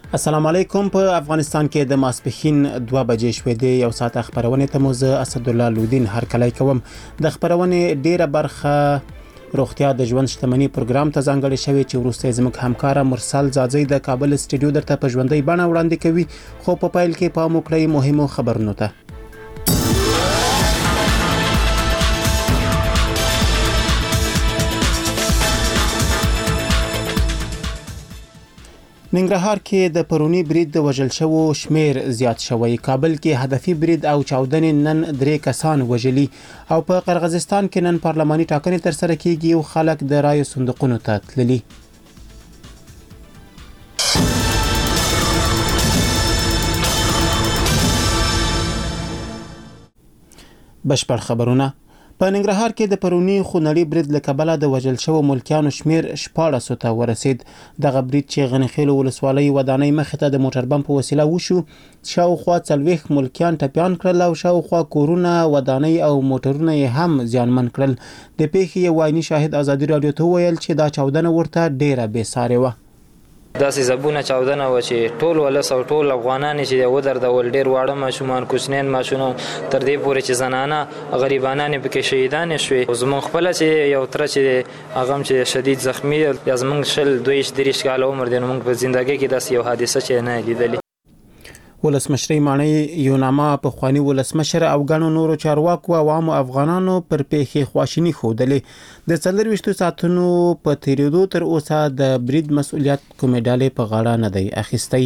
السلام علیکم. په افغانستان کې د ماسپښین 2 بجې شوې دي. یو ساعت خبرونه ته مو زه اسد الله لودین هر کله کوم. د خبرونه ډیره برخه روغتیا د ژوند شتمنۍ پروګرام ته ځانګړې شوی چې وروسته زموږ همکار مرسل زاځي د کابل استډیو درته په ژوندۍ بڼه وړاندې کوي. خو په پایل کې پام وکړئ مهمو خبرونو ته. ننګرهار کې د پرونی برید د وژل شوو شمیر زیات شوی. کابل کې هدفي برید او چاودنې نن 3 کسان وژلي او په قرغیزستان کې نن پارلماني ټاکنې تر سره کیږي او خلک د رایو صندوقونو ته تللي. بشپړ خبرونه. په ننګرهار کې د پرونی خونړي برید له کبله د وژل شوو ملکیانو شمیر 14 ته ورسید. دغه برید چې غنخېل ولسوالۍ ودانۍ مخې ته د موټر بم په وسیله وشو، شاوخوا 40 ملکیان ټپیان کړل او شاوخوا کورونه، ودانۍ او موټرونه یې هم زیانمن کړل. د پیښې یو عیني شاهد ازادي رادیو ته ویل چې دا چاودنه ورته ډیره بې سارې وه. داسې زبونه چاودنه و چې ټول ولس او ټول افغانان چې ودردول، ډیر واړه ماشومان، کوچنین ماشومان، تر دې پورې چې زنانه غریبانان پکې شهیدان شوي. زموږ خپل چې یو تر چې هغه چې شدید زخمی یا زموږ شل 22 کال عمر دی، موږ په ژوندۍ کې داسې یو حادثه چې نه لیدلې. ولسمشر مانی یوناما په خواني ولسمشر او غنو نورو چارواکو عوامو افغانانو پر پیښې خواشینی خوده. د 24 ساعتونو په تیریدو تر اوسه د برید مسؤلیت کومې ډالې په غاړه نه دی اخیستی.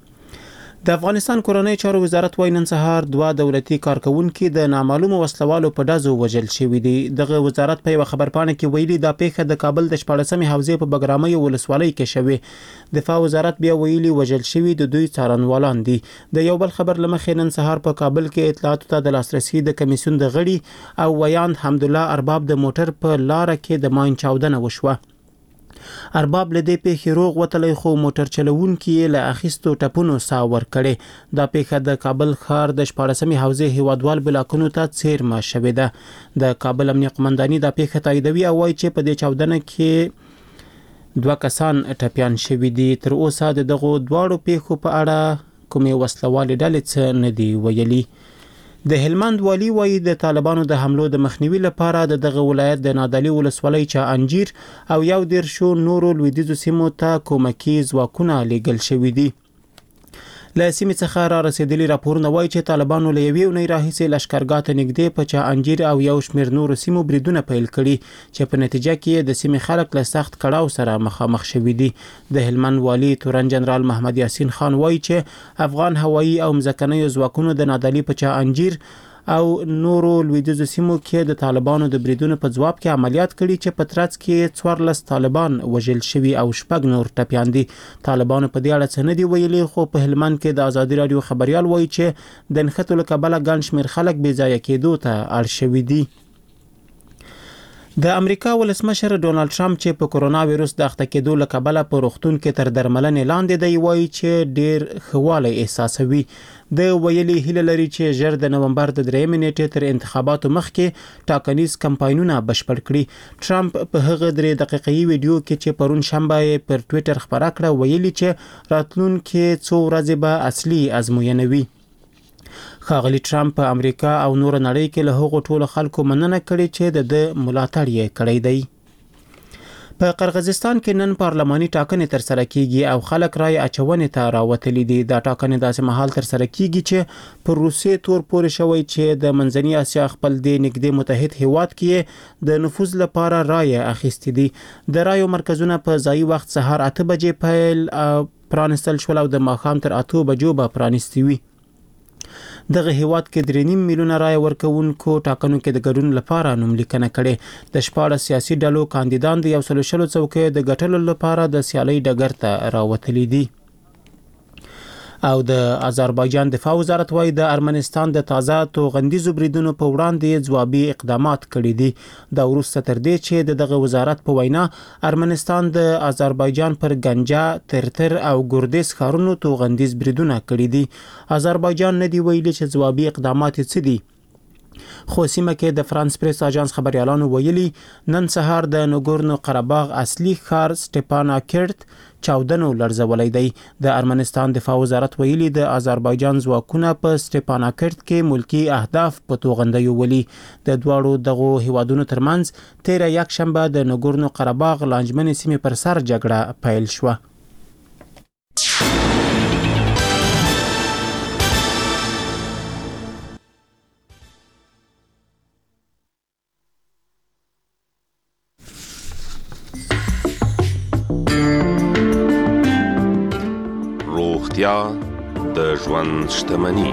د افغانستان کورنۍ چارو وزارت وايي نن سهار 2 دولتي کارکونکو د نامعلومو وسلوالو په ډزو وژل شوي دي. دغه وزارت په خبرپاڼه کې ویلي دا پیښه د کابل د 14مې حوزې په بګرامۍ ولسوالۍ کې شوې. دفاع وزارت بیا ویلي وژل شوي د دوی څارنوالان دي. د یو بل خبر لمخې نن سهار په کابل کې اطلاعاتو ته د لاسرسي د کمیسیون د غړي او ویاند حمدالله ارباب د موټر په لار کې د ماین چاودنه وشوه. ارباب له دې پیښې روغ وتلی، خو موټر چلوونکي له اخیستو ټپونو سا ور کړي. دا پیښه د کابل ښار د 14مې حوزې هیوادوال بلاکونو ته څیرمه شوې ده. د کابل امنیه قومنداني دا پیښه تاییدوي او وایي چې په دې چاودنه کې 2 کسان ټپیان شوي دي. تر اوسه دغه دواړو پیښو په اړه کومې وسلوالې ډلې څه نه دي ویلي. د هلمند والی وایي د طالبانو د حملو د مخنیوي لپاره دغه ولایت د نادعلي ولسوالۍ چا انجیر او 11 نورو لویدیځو سیمو ته کومکي ځواکونه لیږل شوي دي. له سیمې څخه را رسیدلي راپورونه وایي چې طالبانو له یوې اونۍ راهیسې لشکرګاه ته نږدې په چا انجیر او یو شمېر نورو سیمو بریدونه پیل کړي چې په نتیجه کې د سیمې خلک له سخت کړاو سره مخامخ شوي دي. د هلمند والی تورن جنرال محمد یاسین خان وایي چې افغان هوایي او مځکنیو ځواکونو د نادعلي په چا انجیر او نورو لویدیځو سیمو کې د طالبانو د بریدونو په ځواب کې عملیات کړي چې په ترڅ کې 14 طالبان وژل شوي او 6 نور ټپیان دي. طالبانو په دې اړه څه نه دی ویلي، خو په هلمند کې د ازادي رادیو خبريال وایي چې د نښتو له کبله ګڼ شمېر خلک بې ځایه کېدو ته اړ شوي دي. د امریکا ولسمشر ډونالد ټرمپ چې په کورونا وایروس د اخته کېدو له کبله په روغتون کې تر درملنې لاندې دی، وایي چې ډیر خواله احساسوي. د ویلي هیله لري چې ژر د نومبر د 3 نیټې تر انتخاباتو مخکې ټاکنیز کمپاینونه بشپړ کړي. ټرمپ په هغه 3 دقیقې ویډیو کې چې پرون شنبه پر ټوئیټر خبره کړه ویلي چې راتلونکي 2 ورځې به اصلي ازموینه وي. ښاغلي ټرمپ په امریکا او نور نړۍ کې له هغو ټولو خلکو مننه کړې چې د ملاتړ یې کړی دی. په قرغیزستان کې نن پارلماني ټاکنې تر سره کیږي او خلک رای اچونې ته راوتلي دي. دا ټاکنې داسې مهال تر سره کیږي چې پر روسیې تور پورې شوی چې د منځنۍ اسیا خپل د نږدې متحد هیواد کې د نفوذ لپاره رای اخیستې دي. د رایو مرکزونه په ځایي وخت سهار 8 بجې پیل پرانستل شول او د ماښام تر 8 بجو به پرانستي وي. دغه هیواد کې 3.5 میلیونه رای ورکوونکو ټاکنو کې د ګډون لپاره نوم لیکنه کړي. د 14 سیاسي ډلو کاندیدان د 100 څوکۍ د ګټلو لپاره د سیالۍ ډګر ته راوتلي دي. او د آذربایجان دفاع وزارت وايي د ارمنستان د تازه توغندیزو بریدونو په وړاندې ځوابي اقدامات کړي دي. دا وروسته تر دې چې دغه وزارت په وینا ارمنستان د آذربایجان پر گنجا، ترتر او ګردیز ښارونو توغندیز بریدونه کړي دي. آذربایجان نه دی ویلي چې ځوابي اقدامات څه دي. خو سیمه کې د فرانس پریس اژانس خبريالانو ویلي نن سهار د نګورنو قرهباغ اصلي ښار سټپاناکرت چاودنو لړزولې دی. د ارمنستان دفاع وزارت ویلي د آذربایجان ځواکونه په سټپاناکرت کې ملکی اهداف په توغندیو ولي. د دواړو دغه هیوادونو ترمنځ 13 یکشنبه د نګورنو قرهباغ لانجمن سیمې پر سر جګړه پیل شوه. د ژوند شتمني.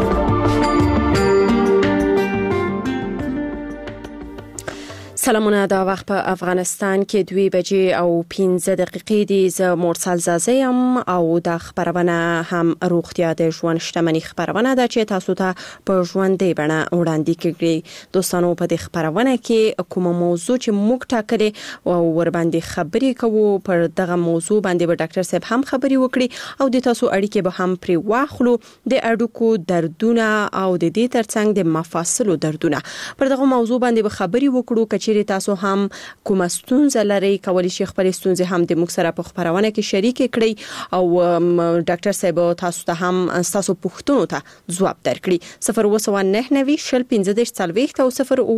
سلامونه، دا وخت په افغانستان کې 2 بجې او 15 دقیقې دي. زه مرسل زازیم او د خبرونه هم روغتیا د ژوند شتمني خبرونه ده چې تاسو ته په ژوندۍ بڼه وړاندې کیږي. دوستانو په دې خبرونه کې کومه موضوع چې موږ ټاکلې او ور باندې خبرې کوو، پر دغه موضوع باندې به ډاکټر صاحب هم خبرې وکړي او د تاسو اړیکې به هم پری واخلو. د اډوکو دردونه او د دې ترڅنګ د مفاصلو دردونه، پر دغه موضوع باندې به خبرې وکړو. چې تاسو هم کومه ستونزه لرئ، کولی شئ خپل ستونزې هم د موږ سره په خبرونه کې شریک کړئ او ډاکټر صاحب تاسو ته هم تاسو پوښتنو ته ځواب درکړي. 01990 شل 15 40 او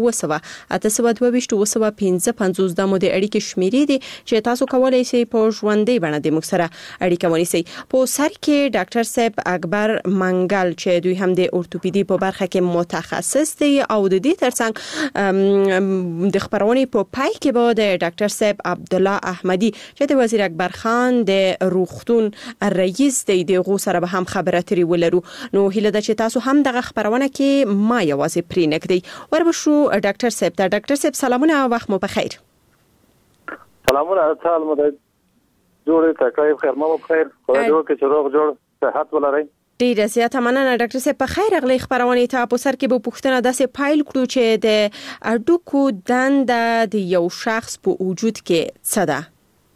019 د مو د اړیکې شمیرې دي چې تاسو کولای شئ په ژوندۍ باندې د موږ سره اړیکه ونیسئ. په سر کې ډاکټر صاحب اکبر منګل چې دوی هم د اورتوپیدي په برخه کې متخصص دي او د دې ترڅنګ د خبرونه په پای کې به د ډاکټر صاحب عبد الله احمدی چې د وزیر اکبر خان د روغتون رئیس دی دغه سره به هم خبرې اترې ولرو. نو هیله ده چې تاسو هم دغه خبرونه کې ما یوازې پرې نکړئ. وربشو ډاکټر صاحب ته. ډاکټر صاحب سلامونه او وخت مو بخیر. سلامونه، تعال مو د جوړې تکلیف خیر مو بخیر. خدای دې وکړي چې روغ جوړ صحت ولرئ. ډیره زیاته مننه ډاکټر صاحب. په خیر اغلی خبرونه ته په سر کې به پوښتنه داسې پایل کړو چې د اډوکو دنده د یو شخص په وجود کې څه ده؟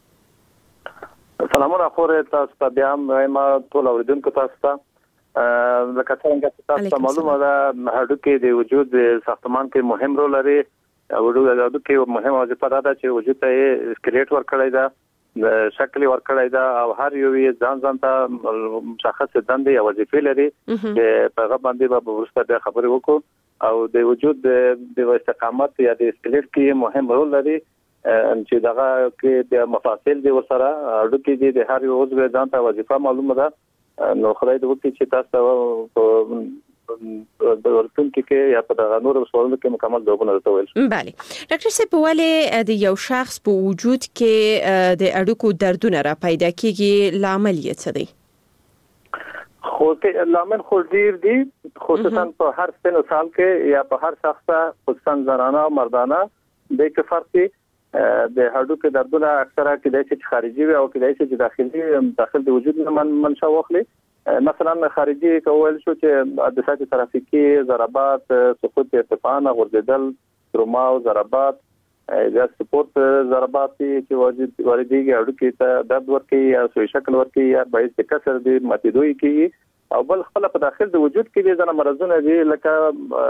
سلامونه خورې تاسو ته بیا ما ټول اوریدونکو تاسو ته لکه څنګه تاسو ته معلومه ده اډوکو د وجود ساختمان کې مهم رول لري. اډوکو مهمه وظیفه ده چې وجود ته سکلیټ ورکړی ده، شکل ورکړی دا او هر یو ځان ته مشخص دندې او وظیفې لري چې په هغه باندې به ورسته د خبرې وکړو او د وجود د استقامت یا د سکلیټ کې مهم رول لري چې دغه کې د مفاصل دی ورسره اډوکو دي د هر یو عضو ځان ته وظیفه معلومه ده. نو خدای دې وکړي چې تاسو د ورتون کې یا په دغه نور سوالونو کې مکمل ځوابونه راوړل. بله ډاکټر صاحب، ولې د یو شخص په وجود کې د اډوکو دردونه را پیدا کیږي؟ لامل یې څه دی؟ خو لامل خو ډیر دي، خصوصا په هر سن او سال کې یا په هر شخص خصوصا زنانه او مردانه د کې فرق دی. د اډوکو دردونه اکثره کې د خارجي او کې د داخلي د وجود منشأ واخلي. مثلا خارجي کول شو چې د ساتي ترافیکي ضربات، سقوط ارتفاع، غورځیدل، تروما او ضربات، یا سپورت ضربات چې واردېږي اډوکو ته درد ورکوي یا سوی شکل ورکوي یا باعث د کسر د ماتېدو کیږي. او بل خپل په داخل د وجود کې د ځنه مرزونه دي لکه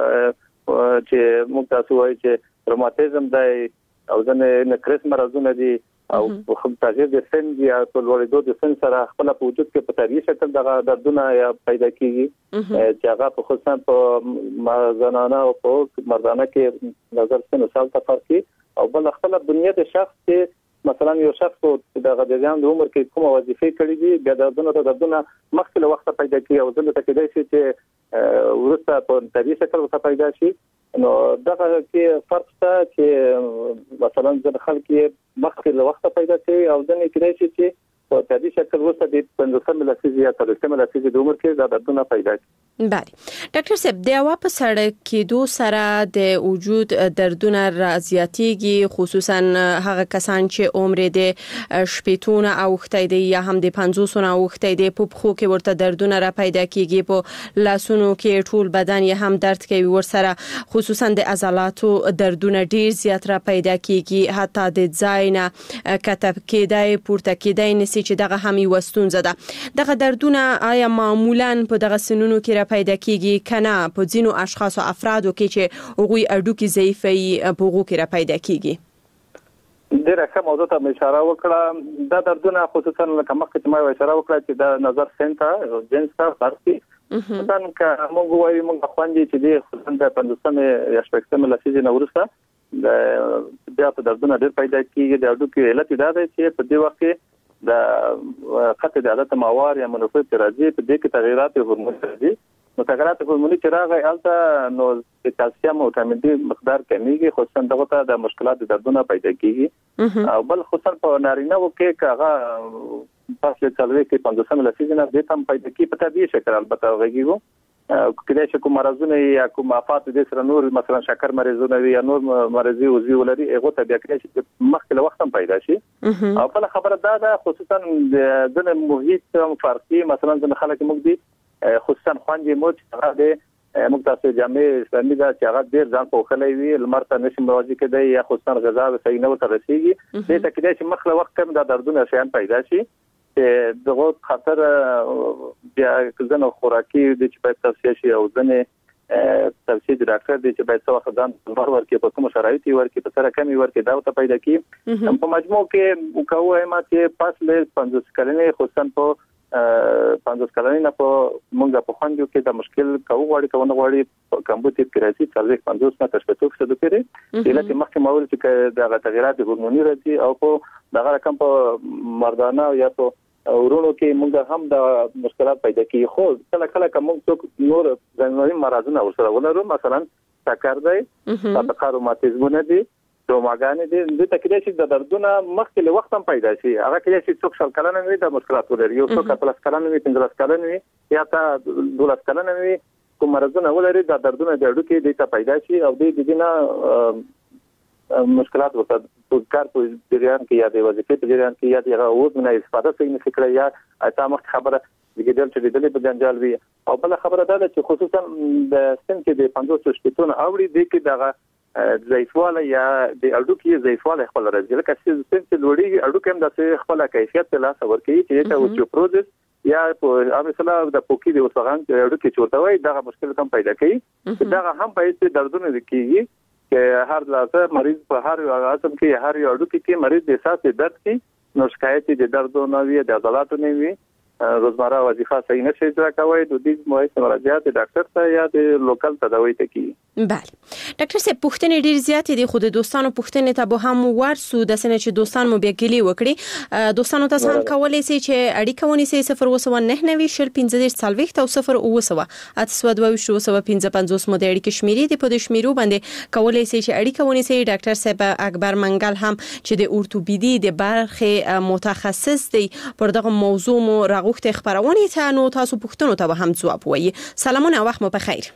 چې موږ تاسو وایي چې روماتیزم دی او ځنه نکرس مرزونه دي او خو تغییر د سن یا په لوړېدو د سن سره خپل په وجود کې په طبيعي شکل دغه دردونه یا پیدا کیږي چې هغه په خصوصا په زنانه او په مردانه کې نظر سن او سال تفاوت او بل خپل بنیاد شخص کې مثلا یو شخص په دغه د ځان د عمر کې کومه وظیفه کړې دي بیا دردونه مخکې له وخت پیدا کیږي او ځنه تکیدای شي چې ورسته په طبيعي شکل پیدا شي. نو دغه کې فرق شته چې مثلا د خلک مخکې له وخت پیدا کوي او ځنه کېدای شي چې په طبيعي شکل ورسته د 15 لسیزه یا 30 لسیزه د عمر کې دردونه پیدا کوي. بله ډاکټر صاحب، د هوا په سړک کېدو سره د وجود دردونه زیاتېږي، خصوصا هغه کسان چې عمر د شپېتونه اوختی دی یا هم د 50 اوختی دی، په پخو کې ورته دردونه را پیدا کیږي، په لاسونو کې ټول بدن یې هم درد کوي، ورسره خصوصا د عضلاتو دردونه ډیر زیات را پیدا کیږي، حتی د ځای نه کتب کېدای پورته کېدای نسی سي چې دغه هم یو ستونزه ده. دغه دردونه آیا معمولاً په دغه سنونو کې را پیدا کیږي کنه په ځینو اشخاص او افرادو کې چې هغوی اډوکي ضعیفي په هغو کې را پیدا کیږي؟ ډیره ښه موضوع ته اشاره وکړه. دا دردونه خصوصا لکه مخکې چې ما اشاره وکړه چې د نظر سنټر جنس ته فرقي مثلا که موږ وایو موږ خوندې چې د خصوصا د 15 یا 16 لسیزې نه ورسته د بیا په دردونه ډیر پیدا کیږي. د اډوکي علت دا دی چې په دې وخت کې د خط د عادت موار یا منفعت راځي، په دې کې تغیرات هورمون راځي. نو تغیرات هورموني چې راغی البته نو د کلسیم او وټامین ډي مقدار کمیږي، خصوصا دغه ته د مشکلات د دردونه پیدا کیږي. او بل خصوصا په نارینه وو کې کاغه پاس له څلوي کې 15 لسیزې نه د تم پیدا کی په طبيعي شکل البته غږیږي. کله چې کوم مرزونه یا کوم افات د سر نور مثلا شکر مریضونه یا نور مرزي او زی ولري هغه ته بیا کله چې مخکله وخت هم پیدا شي. او بل خبره دا ده خصوصا د محیط فرقي مثلا د خلک موږ دي خصوصا خوندې مو چې هغه د مقتصد جامع اسلامي دا چې هغه ډیر ځان په خلای وی لمرته نشي مواجه کېدای یا خصوصا غذا صحیح نه وته رسیږي. دې ته کې چې مخله وخت کم د دردونه شیان پیدا شي. دغه خطر بیا ځنه خوراکي د چې په توصیه شي او ځنه توصیه د ډاکټر د چې په څو وخت ځان مر ورکې په کوم شرایط ورکې په سره کمی ورکې دا ته پیدا کی. په مجموع کې وکاوه ما چې پاس له 50 کلنې خصوصا په 50 کلنې نه په مونږه په خوندو کې د مشکل کوو غواړي کوونه غواړي کمبوتي کراسي څلوي 50 نه تر 50% پورې دلته مخکې مول چې د تغیرات هورموني راځي او په دغه رقم په مردانه یا په ورونو کې مونږ هم د مشکلات پیدا کیږي. خو کله کله کوم څوک نور ځانګړي مرزونه ورسره ولرو مثلا سکر دی تبقه روماتیزمونه دي دوماګانې دي د تکلیف چې د دردونه مخکې له وخت هم پیدا شي. هغه کې چې څوک شل کلن وي د مشکلات ولري یو څوک 15 کلن وي 15 کلن وي یا تا 12 کلن وي کوم مرزونه ولري د دردونه د اډو کې د ته پیدا شي او د دې نه مشکلات ورته کار په جریان کې یا د وظیفې په جریان کې یا د اوس نه استفاده کوي نه فکر یا اتامه خبره دګیدل چې د دې په جنجال وي. او بل خبره دا ده چې خصوصا د سن کې د 50 شپږونه اوړي د کې دغه ضعیفواله یا د اډو کې ضعیفواله خپل راځي لکه چې سن چې لوړي اډو کې هم د خپل کیفیت په لاس ورکړي چې ته اوسټیوپروزس یا په مثلا د پوکی د وسغان اډو کې چورته وای دغه مشکل کم پیدا کوي. دغه هم په هیڅ دردونه کېږي چې هر لاسه مریض په هر یو اعصاب کې هر یو اډو کې مریض د احساس درد کې نو شکایت د دردونو وی د عضلاتو نه وی روزمره وظیفه صحیح نشي اجرا کوي د دې موثر مراجعه د ډاکټر ته یا د لوکل تداوی ته کی. بله ډاکټر صاحب پوښتنې ډېر زیات دي خو د دوستانو پوښتنې ته به هم ورسو د سنه چې دوستان مو بیګلی وکړي دوستانو ته هم کولای شي چې اړیکه ونیسي 029 شل 15 40 او 0 اتسو مو د اړیکې شمیرې د په شمیرو باندې کولای شي چې اړیکه ونیسي. ډاکټر صاحب اکبر منګل هم چې د اورتوپیدي د برخه متخصص دی پر دغه موضوع مو غوښته خبرونه ته نو تاسو پوښتنو ته به هم ځواب وایي. سلامونه وخت مو بخیر.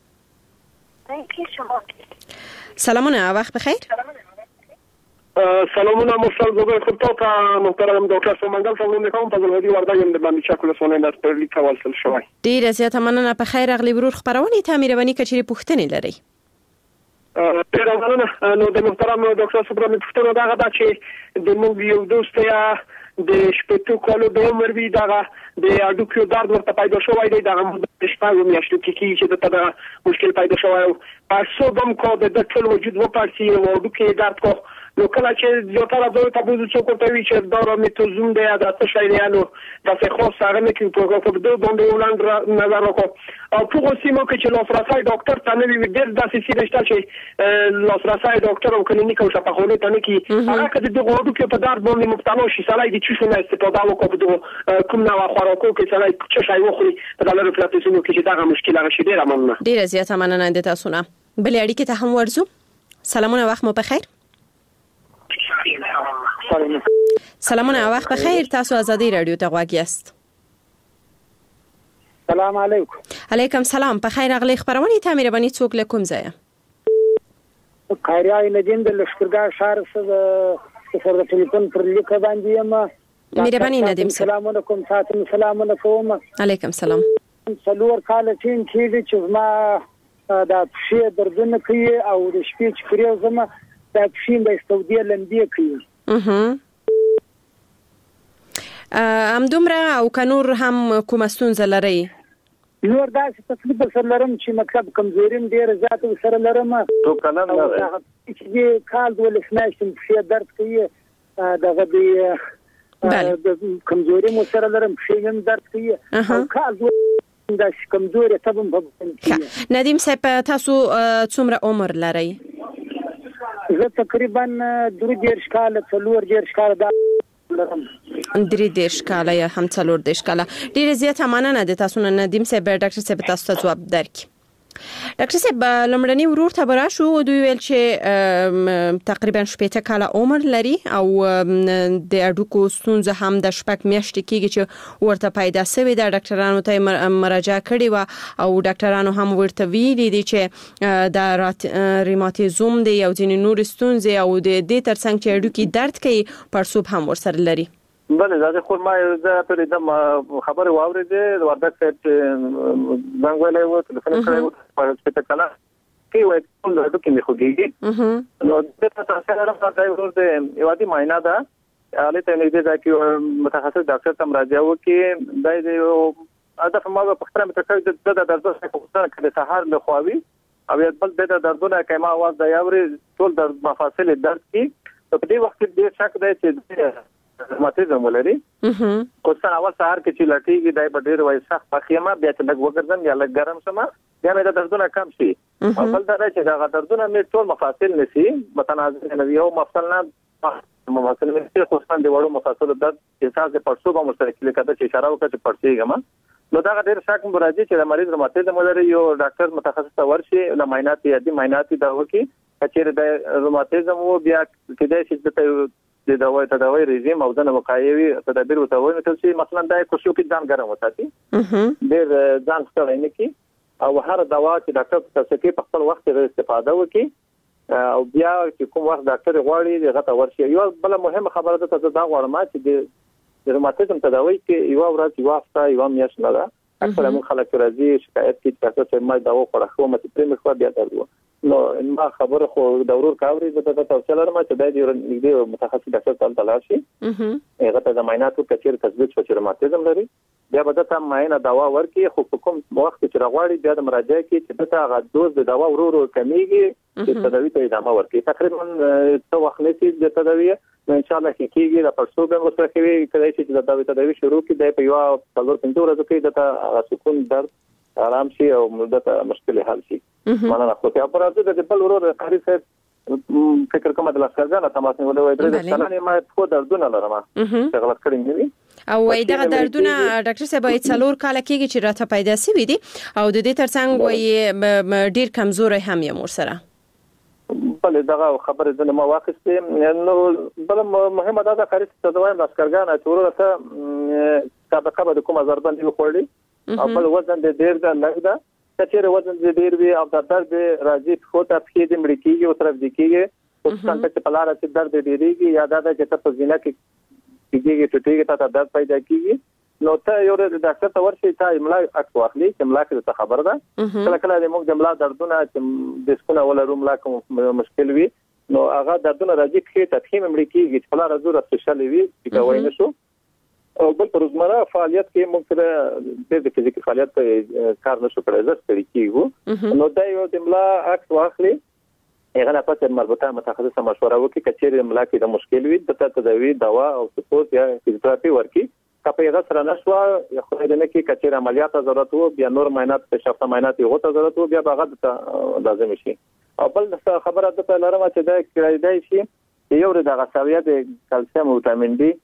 سلامونه وخت بخیر. سلامونه مستر زبر خطوط محترم دکتر سمنګل څنګه کوم په ځلودي وردایم د باندې چاکل سونه د پرلی کول سل شوی. ډیر زیاته مننه په خیر اغلی ورور خبرونه ته مېرمنې کچري پوښتنې لري. ډیر مننه نو د محترم دکتر سمنګل پوښتنه دا غواړي چې د موږ یو دوست یا د شپږ کالو د عمر وی دغه د اډوکو درد ورته پیدا شوی دی دغه د شپږ میاشتو کې چې دغه مشکل پیدا شوی او پاسو بم کو د ټول وجود و پارسي او اډوکو درد کو نو کله چې یو تر د تاسو څو کوته وی چې دا میتوزوم دی دا څه شی دی نو دا څه خو سره نه کې په دوه باندې ولاند نظر وکړو او په سیمو کې چې لاسرسي ډاکټر ته نه وی ډیر داسې سي نشته چې لاسرسي ډاکټر او کلینیک او شفاخانه ته نه کې هغه کله د اډوکو په درد باندې مبتلا شي سړی د چشم استفاده وکړو کوم نوع خوراکو کې سړی څه شی وخوري په دغه پلاتفورمو کې چې دا مشکل هغه شي ډیر مننه. ډیر زیاته مننه د تاسو نه. بل اړیکه ته هم ورزو. سلامونه وخت مو بخیر. سلامونه وخت بخیر. تاسو آزادی رادیو ته غواړی است. سلام علیکم. علیکم سلام. په خیر اغلی خبرونه ته مېرمنې څوک لکم ځای. قاریای نجین د لشکرګاه شهر څخه سره د ټلیفون پر لیکه باندې یم. مېرمنې ندیم سلام علیکم. تاسو سلام علیکم. علیکم سلام. څلور کال چې ما دا شی دردونه کوي او د شپې چې کړو زما دا شین د سعودي لندې کوي. همدومره او کنور هم کوم ستونزه لري؟ نور داسې تکلیف سره لرم چې مطلب کمزوري ډیر زیات سره لرم. تو کلن چې کال د ولسمشم په درد کوي دغه د کمزوري مو سره لرم په هم درد کوي او کال د کمزوري تبم په. ندیم صاحب تاسو څومره عمر لرئ؟ زه تقریبا 3 کال 4 کال دا لرم. 3 کال یا هم 4 کال. ډیر زیات مننه د تاسو نه ندیم صاحب. ډاکټر صاحب تاسو ته جواب درکړي. ډاکټر صاحب لمړنی ورور ته براشو دوی ویل چې تقریبا 18 کال عمر لري او د اډوکو ستونزه هم د شپږ میاشتې کېږي چې ورته پیدا شوی د ډاکټرانو ته مراجعه کړې و او ډاکټرانو هم ورته ویلي دي چې د ریماتیزم دی او ځینې نور ستونزې او د دې ترڅنګ چې اډوکی درد کوي پړسوب هم ورسره لري. بله دا خو ما زه په دې خبره واورېده د وردګ صاحب زنګ ویلی و تلیفون کړی و په 18 کال کې وایي ټول هډوکي مې خوږېږي نو دلته تاسو سره دا ورور د یو عادي معاینه ده هلته نږدې ځای کې متخصص ډاکټر ته مراجعه وکړي دا د هدف ما پوښتنه مې کړې د دردونو پوښتنه کړې سهار لخوا او بل د دردونو کما आवाज د یاوري ټول درد مفاصل درد کې په دې وخت کې ډېر شک دی چې روماتیزم ولري. کوڅه اول سهار کې چې لټيږي دای په ډېر وای سخت پخېما بیا چې لګ وګرځم یا لګ ګرم شمه بیا مې د دردونه کم شي او بل دا چې دا دردونه مې ټول مفاصل نشي متنازع نه یو مفصل نه مفاصل مې خصوصا د وړو مفاصل درد احساس د پړسوب او مشترکي کده چې اشاره وکړه چې پړسېږم نو دا ډېر شک راځي چې د مریض روماتیزم ولري یو ډاکټر متخصص ته ورشي د معاینات یادي معاینات دا وکړي چې د روماتیزم و بیا کېدای شي د دوايي تداوي رژیم او د وقایوي تدابیر وتاوي چې مثلا د کوشو کې ځان ګرم وساتي ډېر ځان ستړی نه کی او هر دوا چې ډاکټر تاسو کې په خپل وخت استفاده وکړي او بیا چې کوم وخت ډاکټر غواړي دغه ته ورشي. یو بل مهمه خبره ده چې دا غواړم چې د روماتیزم تداوي کې یو ورځ یو هفته یو میاشت نه ده اکثر موږ خلک راځي شکایت کوي چې ما دوا خوړه خو مته پرې مخ بیا درو نو ما خبره خو د ورور کاوري د توصيه لرم چې د دې نږدې متخصص ډاکټر ته لاړ شي هغه ته د معایناتو کچیر تثبیت شو چې روماتیزم لري بیا به د تم معاینه دوا ورکړي خو کوم وخت چې راغواړي بیا د مراجعه کې چې د هغه دوز د دوا ورور کمیږي چې تداوی ته ادامه ورکړي تقریبا څو وخت نشي د تداوی ان شاء الله کېږي د پړسوب هم سره کوي کله چې د تداوی شروع کړي د په یو 4-5 ورځې کې د سکون درد آرام شي او مدته مشکل حل شي. مننه خو ته اپراتو د بل ورور قاری صاحب فکر کوم د لاسکرګانه تماس نیولې وای درې ځله ما خو دردونه لرم چې غلط کړی نه او وای دا دردونه ډاکټر صاحب یې 4 کال کېږي چې راته پیدا شوی دي او د دې ترڅنګ وای ډیر کمزوري هم یم ورسره. بل دغه خبره د ما واخستې نو بل مهمه ده د قاری ته دوام لاسکرګانه چې ورته سابقه به کوم ضربند وخوړي او بل وزن د ډیر د لګ ده چې وزن د ډیر وی او د درد راځي خو ته په دې مړکیږي او طرف دي کېږي او څنګه چې په لار کې درد ډیریږي یا دا چې ته په زینه کې کېږي ټوټيږي ته درد پیدا کېږي نو ته یو ډاکټر ته ورشي ته املا اکو اخلي چې املا کې ته خبر ده کله کله د موږ د املا دردونه چې د سکونه ولا روم لا کوم مشکل وي نو هغه دردونه راځي چې ته تخیم مړکیږي چې په لار زوره سپیشل وي چې کوي نه شو او بل پر روزمره فعالیت کې موږ سره د فزیکي فعالیت کار نشو کړی زړه ستړي کیږو نو دا یو د املا عکس واخلي هغه نه پاتې مربوطه متخصصه مشوره وکړي کچېر املا کې د مشکل وي د تداوی دوا او سپورت یا فزیوتراپي ورکي کپه هغه سره نشو یا خو دې نه کې کچېر عملیات ضرورت وو بیا نور معاینات په شفته معاینات یو ته ضرورت وو بیا هغه لازم شي او بل خبره ده لرم چې دا کړای شي یو د غساویت کلسیم او وټامین ډي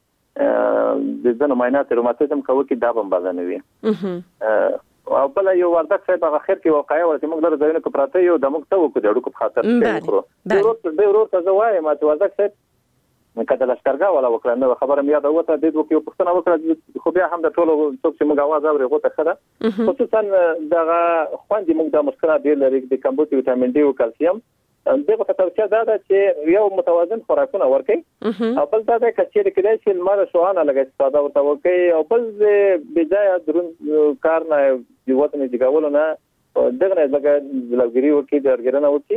د ځنو معاینات روماتیزم کوي کې دا هم بازنوي او بل یو وردک صاحب هغه خیر کې واقعي ورته موږ د ځینو کو پراته یو د موږ ته وکړو د اړو په خاطر کې ورو ته زوای ما ته وردک صاحب کله لشکرګا ولا وکړه نو خبره مې یاد اوته د دوه کې پښتنه وکړه خو بیا هم د ټولو څوک چې موږ आवाज اوري غوته خره خصوصا دغه خوندې موږ د مشکله ډیر لري د کمبوت وټامین ډي او کلسیم دغه توصیه ده چې یو متوازن خوراکونه ورکړي او بل دا چې کله چې لمر شوانه لګي استفاده ورته وکړي او بل بجای درون کار نه یو وطن دی ګاولونه دغه نه لګي لګري وکړي د ارګرنه وکړي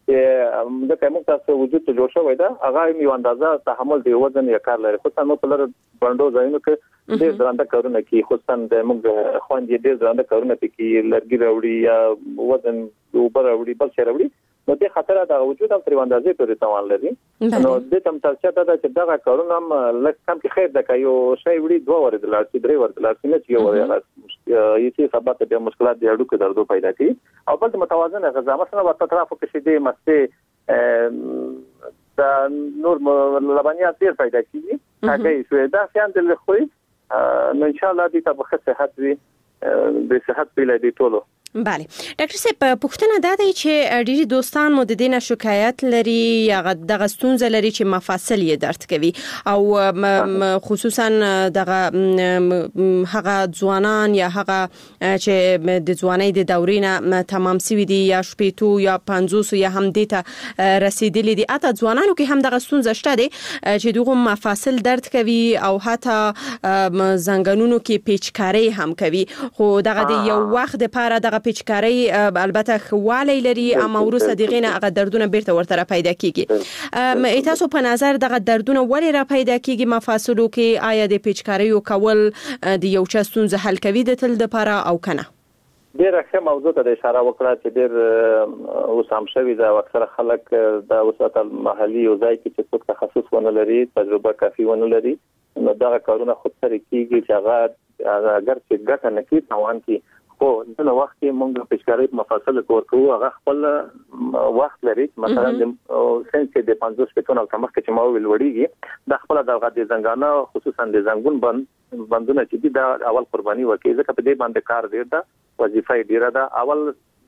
چې د کوم تاسو وجود ته جوړ شوی دا هغه یو اندازه تحمل دی وزن یې کار لري خو څنګه په لر بندو ځایونو کې ډېر درنده کارونه کوي خو څنګه موږ خوندې ډېر درنده کارونه کوي لرګي راوړي یا وزن اوپر راوړي بل څه راوړي نو د خطر د وجود او تر اندازې پورې توان لري نو د تم تاسو ته چې دا کارونه هم لکه کم کې خیر د کایو شی وړي 2 ور د لارې 3 ور د لارې نه چې یو ور یې سبب د مشکلات د اډو کې درد پیدا کوي او بل متوازن غذا مثلا په اطرافو کې شیدې مسته د نور لبنیات ډیر پیدا کیږي هغه شوی دا څنګه د لخوي نو ان شاء الله دې ته په صحت وي د صحت په لید ټولو بله ډاکټر صاحب پوښتنه دا دی چې ډېری دوستان مو د دینه شکایت لري یا د غستونز لري چې مفاصل یې درد کوي او خصوصا دغه هغه ځوانان یا هغه چې د ځوانۍ د دورې نه تمام سوي دي یا شپېتو یا 50 یا هم دته رسیدلي دي اته ځوانانو کې هم د غستونز شته دي چې دغه مفاصل درد کوي او حتی زنګونونو کې پیچکاری هم کوي خو دغه د یو وخت لپاره دغه پیچکاری البته خوالی لري اما ورسره دغه نه هغه دردونه بیرته ورته پیدا کیږي تاسو په نظر دغه دردونه ولې را پیدا کیږي مفاصلو کې آیا د پیچکاری او کول د یو چا ستونزه حل کوي د تل لپاره او کنه ډیره ښه موضوع ته اشاره وکړه چې ډیر اوسام شوی دا اکثر خلک د وساتل محلي او ځای کې چې څوک تخصص ونه لري تجربه کافي ونه لري نو دا کارونه خود سره کیږي چې هغه اگر چې ګټه نه کوي توان کې خو د وخت کې موږ پیچکاری مفاصل ورکو هغه خپل وخت لري مثلا د سنس د 50 پټون او تمخ چې ما ویل وړيږي د خپل دغه د زنګانه خصوصا د زنګون بندونه چې د اول قرباني وکړي ځکه په دې باندې کار دی دا وظیفه ډیره ده اول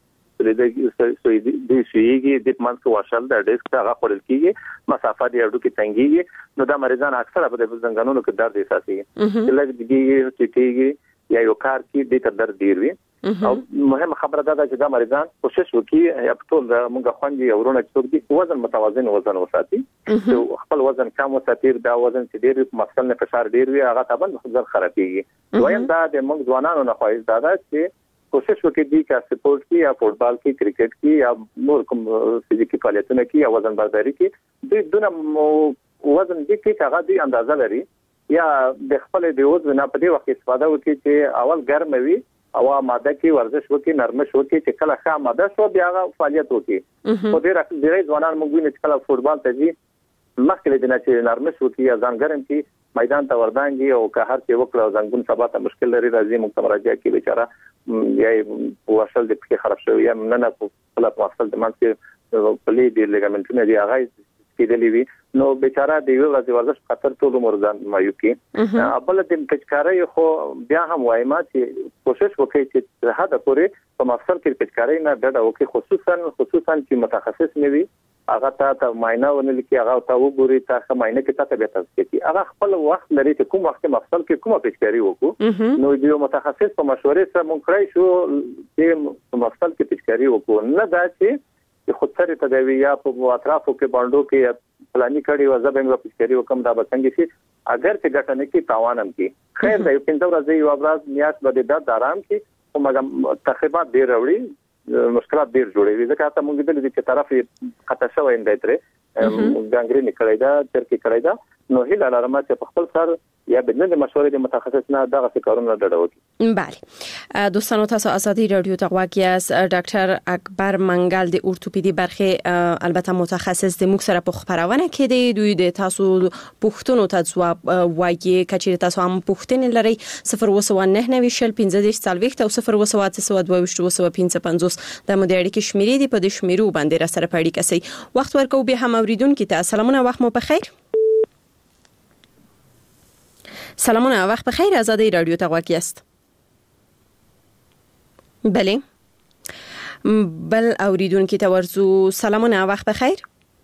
د شيږي د منځ واشل د ډیسک هغه خورل کیږي مسافه د اډو کې تنګيږي نو دا مریضان اکثره په زنګانونو کې درد احساسي چې لږ کېږي یا یو کار کې د درد ډیر وي او مهمه خبره ده چې دا مریضان کوشش وکړي یا ټول موږ خوندي اورونه چې دي وزن متوازن وزن وساتي خپل وزن کم وساتي دا وزن چې ډیر مفصل نه فشار ډیر وي هغه طبعا ځل خرابيږي دویم دا د موږ ځوانانو نه خواهش ده چې کوشش وکړي دي چې سپورت کې یا فوتبال کې کرکټ کې یا نور کوم فزیکي فعالیتونه کې یا وزن برداري کې د دونه وزن دي کې هغه دي اندازه لري یا د خپل د وزن په دې وخت استفاده وکړي چې اول ګرم وي او ماده کې ورزش وکړي نرمش وکړي چې کله ښه ماده شو بیا فعالیت وکړي خو ډېر ځوانان موږ ویني چې کله فوتبال ته ځي مخکې د نه چې نرمش وکړي یا ځان ګرم کړي میدان ته وردانګي او که هر څه وکړو زنګون سبا ته مشکل لري راځي موږ ته راځي کې بیچاره یا وصل د پکې خراب شوی یا نه په خپل وصل د منځ پلي د لیګامنټونه دی هغه کېدلی وي نو بیچاره د یو ورځې ورزش خطر ټول عمر ځان مایو کې ابل د پیچکاری خو بیا هم وایم چې کوشش وکړي چې حد پورې په مفصل کې پیچکاری نه ډډه وکړي خصوصا چې متخصص نه وي هغه ته معاینه ونل کې هغه ته وګوري تاسو معاینه کې تاسو به تاسو کې هغه خپل وخت لري چې کوم وخت مفصل کې کومه پیچکاری وکړو نو د متخصص په مشورې سره مونږ کړی شو چې مفصل کې پیچکاری وکړو نه دا چې خود سره تداوی یا په اطرافو کې باندې کې پلاني کړي او زبېنګ په پیچکاری وکم دا بسنګ شي اگر چې ګټه نه کې تاوانم کې خیر دی په څو ورځې یو ابراز نیاز بده د آرام کې او مګم تخریبات ډیر وړي مشکلات ډیر جوړوي ځکه ته موږ د دې طرف خطا شوی اندای تر ګانګرین کړی دا ترکی کړی دا نو هیله لرم چې په خپل سر یا بدنه د مشورې د متخصص نه دغه کارونه ډډه وکړي. بله دوستانو تاسو ازادي رادیو ته غواګیاس ډاکټر اکبر منګل د اورتوپیدي برخه البته متخصص د موږ سره په خبرونه کې دی دوی د تاسو پوښتنو ته ځواب وایي کچې تاسو هم پوښتنې لري 02915 او 0292255 د مو د اړیکې شمیرې دی په دې شمیرو باندې را سره پړی کسي وخت ورکو به هم اوریدونکو ته سلامونه وخت مو بخیر. سلامونه وقت بخیر آزادی رادیو تا غواګیاست. بله بل اوریدونکو ته ورزو سلامونه وقت بخیر.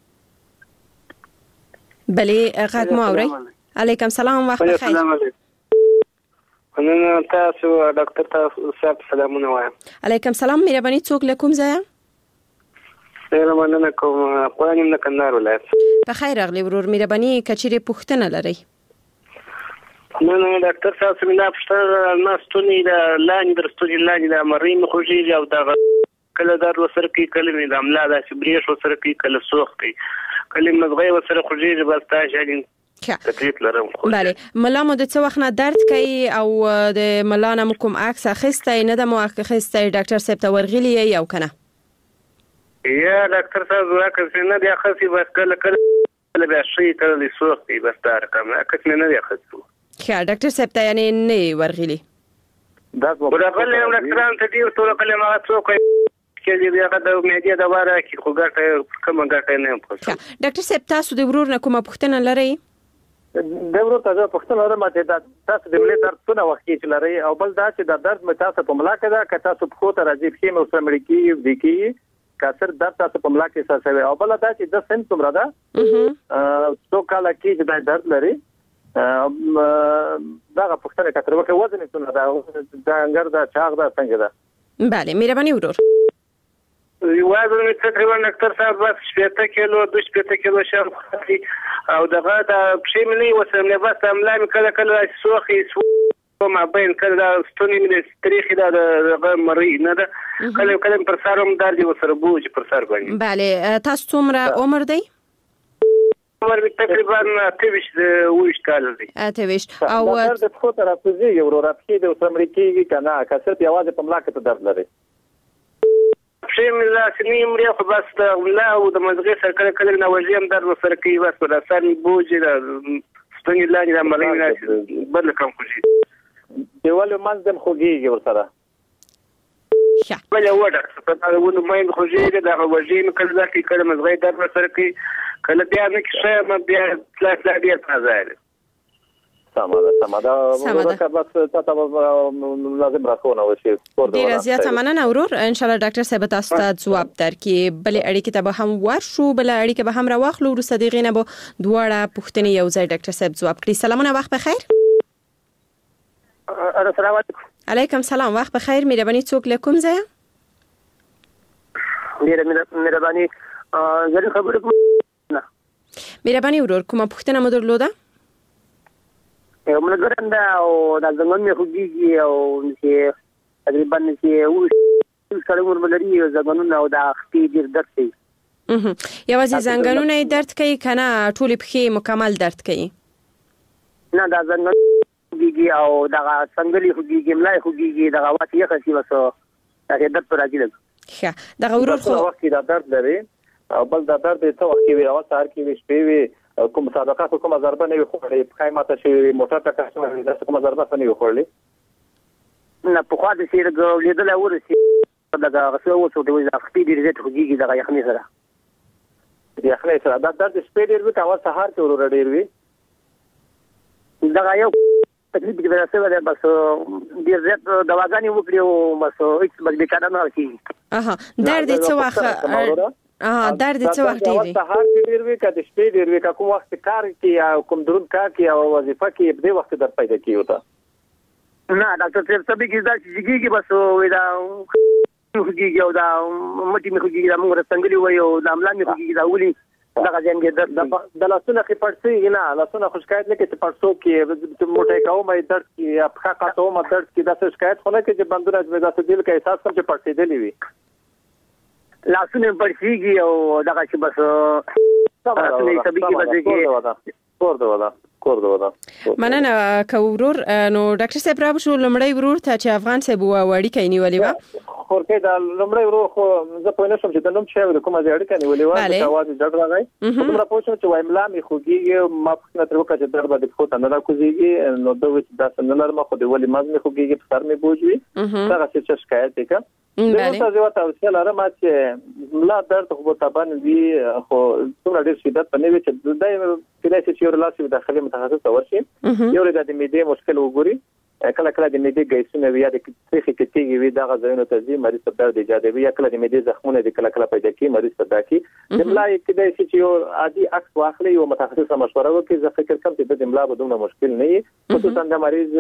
بله غږ مو اوري. علیکم سلام وقت بخیر. السلام علیکم. انا تاسو ډاکټر تاسو صاحب سلامونه وایم. علیکم سلام مهرباني څوک لکم ځای؟ ډیر مننه کوم قوانین د کندهار ولایت. بخیر اغلی ورور مهرباني کچېره پوښتنه لري. نه ډاکټر صاحب مینه پښتنه ناستونی د لاندې درستونی لاندې د مریم خوږی او د کله درد وسره کوي کله مې د املا داسې بریښ وسره کوي کله سوخ کوي کله مزغې وسره خوږیږي بس تاسو تکلیف لرم. بله ملا مو د څه وخت نه درد کوي او د ملا نه کوم عکس اخیستی نه د مو اخیستی ډاکټر صاحب ته ورغلی یو کنه؟ یا ډاکټر صاحب راکړ نه دی اخیستی بس کله بیا شي کله د سوخ کوي بس دا رقم اکثر نه دی اخیستو. ښه ډاکټر صاحب ته یعنی نه ورغلی؟ دا ورغلی یم ډاکټران ته ډېر ټول کله ما څوک چې بیا د معدې د واره کې خو ګټه کومه ګټه نه پوښتنه. ډاکټر صاحب تاسو د ورور نه کومه پوښتنه لرئ؟ د ورور ته پوښتنه لرم چې تاسو د ملي درد څونه وخت کې لرئ او بل دا چې د درد متاسف په ملا کې دا که تاسو په خو ته راځي چې مو سره مړکی دی کی کثر درد تاسو په ملا کې احساسوي او بل دا چې د سن څومره ده څو کال کې چې د درد لري دا پوښتنه کتر وکړه وزن څونه ده د انګر دا چاغ ده څنګه ده؟ بله مهرباني ورور. وزن مې تقریبا ډاکټر صاحب بس 70 کیلو 2 کیلو شم خوري او دغه د پښې مې وسم نه بس املا مې کله سوخي ما بین کله ستونی مې تاریخي دا دغه مری نه ده کله پر سرم درد وسره بوج پر سر باندې. بله تاسو څومره عمر دی؟ عمر مې تقریبا 28 کال دی. 28 او درد په خو ته راځي یو راپکې د امریکایي کنه کثر پیاوازه په ملا کې درد لري. پښې مې لا سنیم لري خو بس د ملا او د مزغې سره کله نه وژم درد وسره کوي بس پر سر بوج د ستونی لاندې د مرینه بدل کوم خوږي دیوال مانځ دم خوږي ورسره. بل وړه په دا ونه مې خوږي دا وژم کله دا کې کله مزغې درد وسره کوي کله بیا نه کې ما بیا لا بیا تازه سماده بس تاسو لازم راکونه وشي. ډیر زیات مننه ورور ان شاء الله ډاکټر صاحب تاسو ته جواب درکړي. بل اړیکې ته به هم ورشو بل اړیکې به هم راوخلو ورو صدیقینه به دواړه پوښتنې یو ځای ډاکټر صاحب جواب کړي. سلامونه وخت بخیر. السلام علیکم. علیکم سلام وخت بخیر. مهرباني څوک لیکم ځای؟ مهرباني زه خبرې کوم. مهرباني ورور کومه پوښتنه مو درلوده؟ یو ملګری دا او د زنګون مې خوږیږي او چې تقریبا چې سره ورملري زنګونونه او د خپې ډیر درد کوي. یوازې زنګونونه درد کوي کنه ټول پښې مکمل درد کوي؟ نه دا زنګون خوږیږي او دا څنګه خوږیږي ملای خوږیږي دا واسي یې خسي وسو دا درد پر راځي. ښه دا ورور خو وخت دا درد لري او بل دا درد ته وخت کې وي او سهار کې وي شپې وي کوم صدقات کوم ضربه نه وي خورلې په قیمته چې موټر ته کښته دا کوم ضربه نه وي خورلې نه په خوا د سیر لیدل ورسي دا غسو وڅو د وځه خپې ډیر زیات خوږیږي دا یخني سره دا درد شپې ډیر وي او سهار کې ورور ډیر وي دا یو تکلیف کې راځي دا بس ډیر زیات دواګانې وکړي او بس هیڅ بل کار نه کوي. درد څه وخت درد څه وخت دی؟ سهار کې ډیر وی کده شپې ډیر وی کوم وخت کار کې یا کوم درون کار کې او وظیفه کې په دې وخت در پیدا کیږي. نه ډاکټر صاحب سبي کې دا چې بس ودا خوږیږي او دا مټي مې خوږیږي دا موږ څنګه وایو دا املا مې خوږیږي دا ولي دا ځین کې د لاسونو کې پړسي نه لاسونو شکایت نه کې چې پړسو کې موټي کوم درد کې یا په خاطر ما درد کې دا شکایت خونه کې چې بندونه د داسې دل کې احساس کوم چې پړسي دي وي لاسونه پړسيږي او دا چې بس لاسونه سبي کې بځي کور دا مننه کورور. نو ډاکټر صاحب راو شو لمړی ورور ته چې افغان صاحب وړي کینی ولې وا خورکې دا لمړی ورور خو زه په نشم چې د نوم چې کومه ځای کینی ولې وا چې आवाज ډډ راغی کومه پوښتنه چې وایم لا می خوږیږي ما په تر وکړه چې درد به خو ته نه راکوزيږي نو دوی چې دا څنګه لرم خو دی ولې مازه خوږیږي په سر می بوجوي دا څه شکایت وکړه. دغه څه وته او لرم چې لا درد خو طبعا وی خو څومره ډیر شدت پنه وي چې دای کله چې یو لاسي داخلي متخصص ورشي یو د دې مشکل وګوري کله کله د معدې ګیسونه وي یا د تاریخي کتیږي وي دا غوښنه ته ځي مریض ته درد ایجادوي یا کله د معدې زخمونه د کله کله پیدا کوي مریض ته داکي د ملا کې چې یو عادي عکس واخلي یو متخصص مشوره وکړي زه فکر کوم چې د ملا بدون مشکل نه وي خصوصا د مریض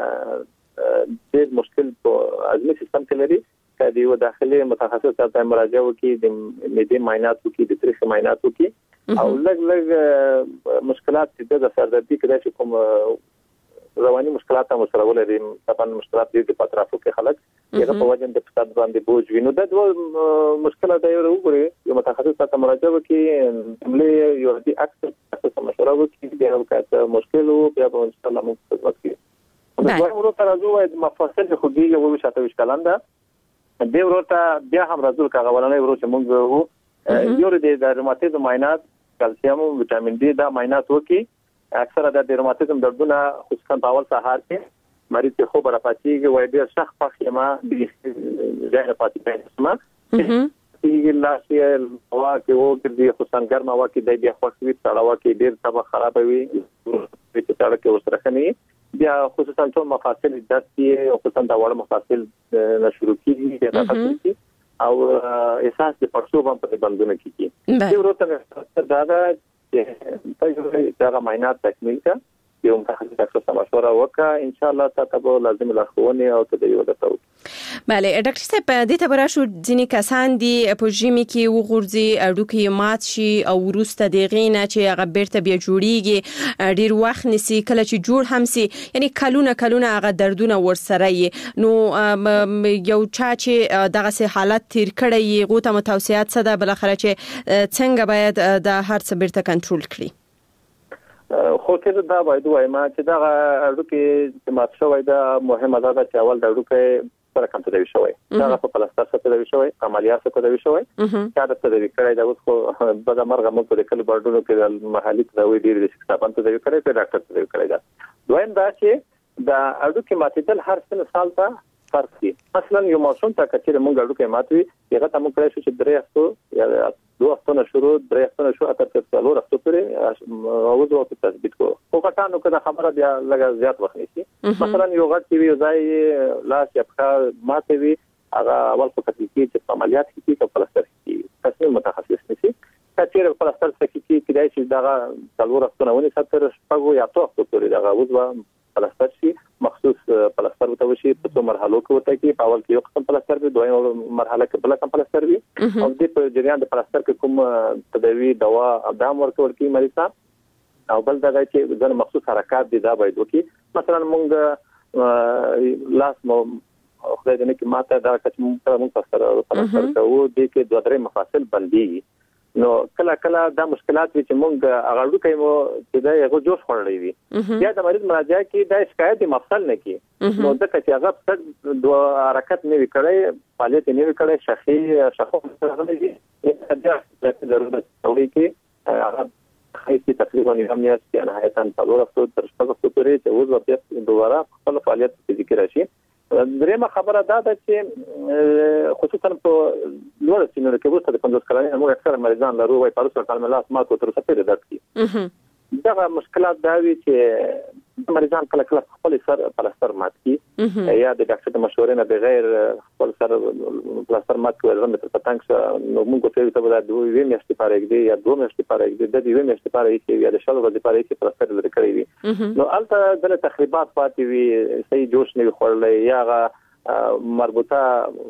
د مشکل په ازمه سیستم کې لري کله یو داخلي متخصص ته مراجعه وکړي د معدې معاینات وکړي د تاریخي معاینات وکړي او لږ مشکلات چې د سردردي کې د کوم رواني مشکلات هم سره ولري طبعا مشکلات دي په اطرافو کې خلک هغه په وجه د فساد باندې بوج وینو د دوه مشکلات دی وګوري یو متخصص ته مراجعه وکړي عملي یو دي اکثر مشوره وکړي بیا وکړه مشکل او بیا به ان شاء الله موږ خدمت کوو دا ورو تر ازو مفاصل خو دي یو شاته وشکلان ده د ورته بیا هم راځو کاغه ولنه ورو چې موږ یو د روماتیزم معاینات کلسیم او وټامین ډي دا معاینات وکي اکثره د روماتیزم دردونه خصوصا په اول سهار کې مریض ته خو برپاتیږي وای ډیر سخت پخې ما د ځای پاتې ما چې لا شي هوا کې وګرځي خصوصا ګرمه هوا کې د بیا خوښوي تړه هوا کې ډیر طبعا خرابوي چې تړه کې وسره خني بیا خصوصا ټول مفاصل درد کې او خصوصا د وړ مفاصل نشرو کېږي د تفصیل او احساس د پرسو باندې بندونه کیږي دی ورته دا چې دا معاینات تکمیل کا یو متخصص ډاکټر مشوره وکړه ان شاء الله تاسو لازم لارښوونې او تدابیر وکړئ. بله ډاکټر صاحب د ته براشو ځینې کسان دي په ژمي کې وغورځي اډوکي مات شي او ورسته د غینه چې هغه بیرته بیا جوړیږي ډیر وخت نسی کله چې جوړ هم سي یعنی کلونه هغه دردونه ورسره نو یو چا چې دغه حالت تیر کړی غوته متوسعات څه ده بل اخر چې څنګه باید د هر څه بیرته کنټرول کړي خو کله دا باید وایم چې دا اډوکي مات شوی دا مهمه ده چې اول د اډوکي سره کوم تدوي شوی دا په پلاستر سره تدوي شوی عملیات سره تدوي شوی دا د تدوي کړای دا اوس خو بعد مرغه مو په کله بردونو کې د محلي تدوي ډیر د شکایت تدوي کړای په ډاکټر تدوي کړای دا دویم دا چې دا اډوکي ماتېدل هر سن سال ته فرق دي مثلا یو موسم ته کچې موږ اډوکي ماتوي هغه ته موږ کړی شو چې درې هفتو یا 2 هفتو شروع درې هفتو شو اته تر 4 هفتو پورې او د وخت تثبیت کو خو کټانو کده خبره بیا لږ زیات وخت نیسي مثلا یو غټ ټي وي ځای لاس یا په ماتوي هغه اول په کتل کې چې عملیات کې په پلاستر کې تاسو متخصص نشي کچې په پلاستر کې کېدای شي دا 4 هفتو نه ونی ستر شپږو یا 8 هفتو پورې دا وځو پلاستر شي مخصوص پلاستر وته وشي په څو مرحلو کې وته کې په اول کې یو قسم پلاستر وي دویم مرحله کې بل قسم پلاستر وي او د په جریان د پلاستر کې کوم تداوی دوا اقدام ورکول کی مریض او بل دا چې د مخصوص حرکات دي دا باید وکي مثلا موږ لاس مو خدای دې کې ماته دا چې موږ پلاستر کوو د کې 2-3 مفاصل بندي نو کله دا مشکلات چې موږ هغه ډوکې مو چې دا یو جوش خورلې وي یا د مریض مراجعه کې دا شکایت مفصل نه کی نو د کچې هغه د حرکت نه وکړي فعالیت نه وکړي شخصي نه دي دا ضرورت توي کې هغه خیسي تقریبا هم نه نهایتاً 4 هفتو تر 6 هفتو پورې چې اوس ورته دوباره خپل فعالیت فزیکي راشي درېمه خبره دا ده چې خصوصا په لوړ سنونو کې وروسته د 50 کلنۍ موږ اکثر مریضان لرو وايي په څو کال ملاس مات تر څه پیدا کړي دا مشکلات دا وی چې مریضان کله خپل سر پلاستر مات کی یا د ډاکټر د مشورې نه بغیر خپل سر پلاستر مات کوي زموږ ته پتنګ نو موږ ته دا دوه میاشتې پاره دی یا 2 میاشتې پاره دی د دې میاشتې پاره کې یا د شلو ورځې پاره کې پلاستر لري کړی وي نو البته د تخریبات پاتې وي صحیح جوش نه خورلې یا مربوطه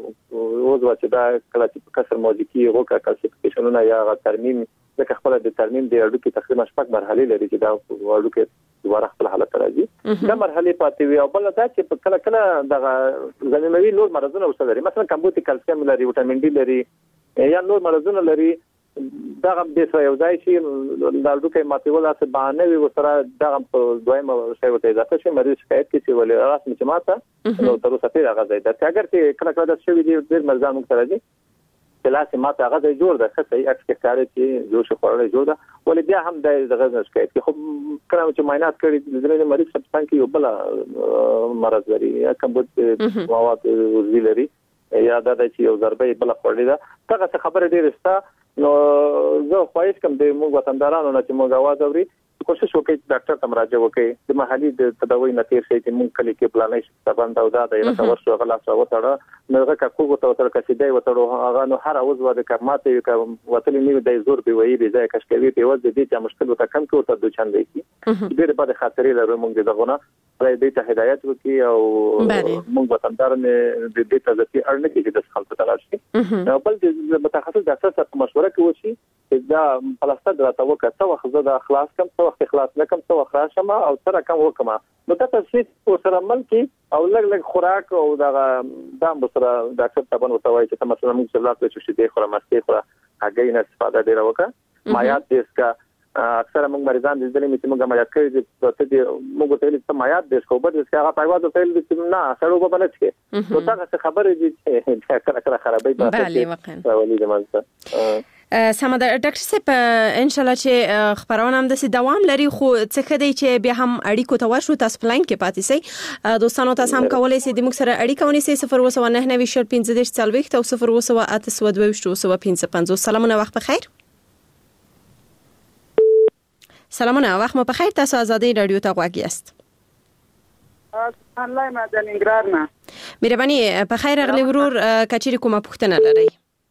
وضو چې دا کله چې کسر موضوعي غوکا کلسیفیکیشنونه یا ترمیم د خپل د ترمیم د اډو کې تقریبا 6 مرحله لري چې دا اډو کې دوباره خپل حالت راځي دا مرحله پاتې وي او بل دا چې کله د زمینوي نور مرزونه وسه لري مثلا کمبوتي کلسیم لري وټامین ډي لري یا نور مرزونه لري دا هم د څه یو ځای چې د اډو کې ماتول څه باندې وي وسره دا هم په دویمه شی وته اضافه شي مریض شکایت کوي ولې راس مې ماته نو تر اوسه پیدا غځي دا اگر چې کله د شوی دی د مرزان مختلف دي لاس ماته هغه ځای جوړ ده خصي اکس کاري چې جوش خورلې جوړ ده ولې بیا هم د دغه شکایت کې خو کله چې معاینات کړي د دې مریض په څنګه یو بل مرض لري یا کمبود مواد وزي لري یا دا چې یو ضربه بل خورلې ده هغه خبره ډیره ستا نو زه خواهش کوم د موږ وطندارانو نه چې موږ आवाज اوري کوشش وکړئ ډاکټر ته مراجعه وکړئ د محلي د تداوی نتیجه شي چې موږ کلی کې پلانې ستبند او دا د یو څور شو غلاس وته نو هغه کوو ته تر کسي دی وته هغه نو هر اوس ور د کماته یو وتل نیو د زور به وی به ځای کښ کوي په وځ د دې چې مشکل وته کم کوو ته د چاندې کی ډېر بد خاطرې لرو موږ دغه دې ته هدایت وکي او موږ وطنداران د دې ته ځکه اړنه کې د خلکو تلاشي نو بل د متخصص د اساس مشوره کوي چې دا پلاستر راته وکړه وخت زه د اخلاص کم څه وخت اخلاص نکم څه وخت راشم او سره کم وکم نو دا تاسو سره ملکی او لږ خوراک او دا سره ډاکټر تبن وتوي چې مثلا موږ څه لاته چې دې خوره مستی خوره هغه نه استفاده ډیر وکړه مایات دیس کا اکثر موږ مریضان د دې چې موږ مایات کوي چې موږ ته لیکه مایات دیس کو به چې هغه پایواز ته لیکه نه سړو به بنځ کې نو دا خبره دي چې کله خرابې بله ولې زمونږ سمه ده ډاکټر صاحب ان شاء الله چې خبرونه هم د دوام لري خو څه کدی چې بیا هم اړیکو ته ورشو تاسو پلاین کې پاتې سي دوستانو تاسو هم کولای سي د موږ سره اړیکه ونیسئ 0199015 او 01822 سلامونه وخت بخیر سلامونه وخت مو بخیر تاسو آزادی رادیو ته غواړئ است الله مدن انګرار نه مهرباني په خیر اغلی ورور کچېری کومه پوښتنه لرئ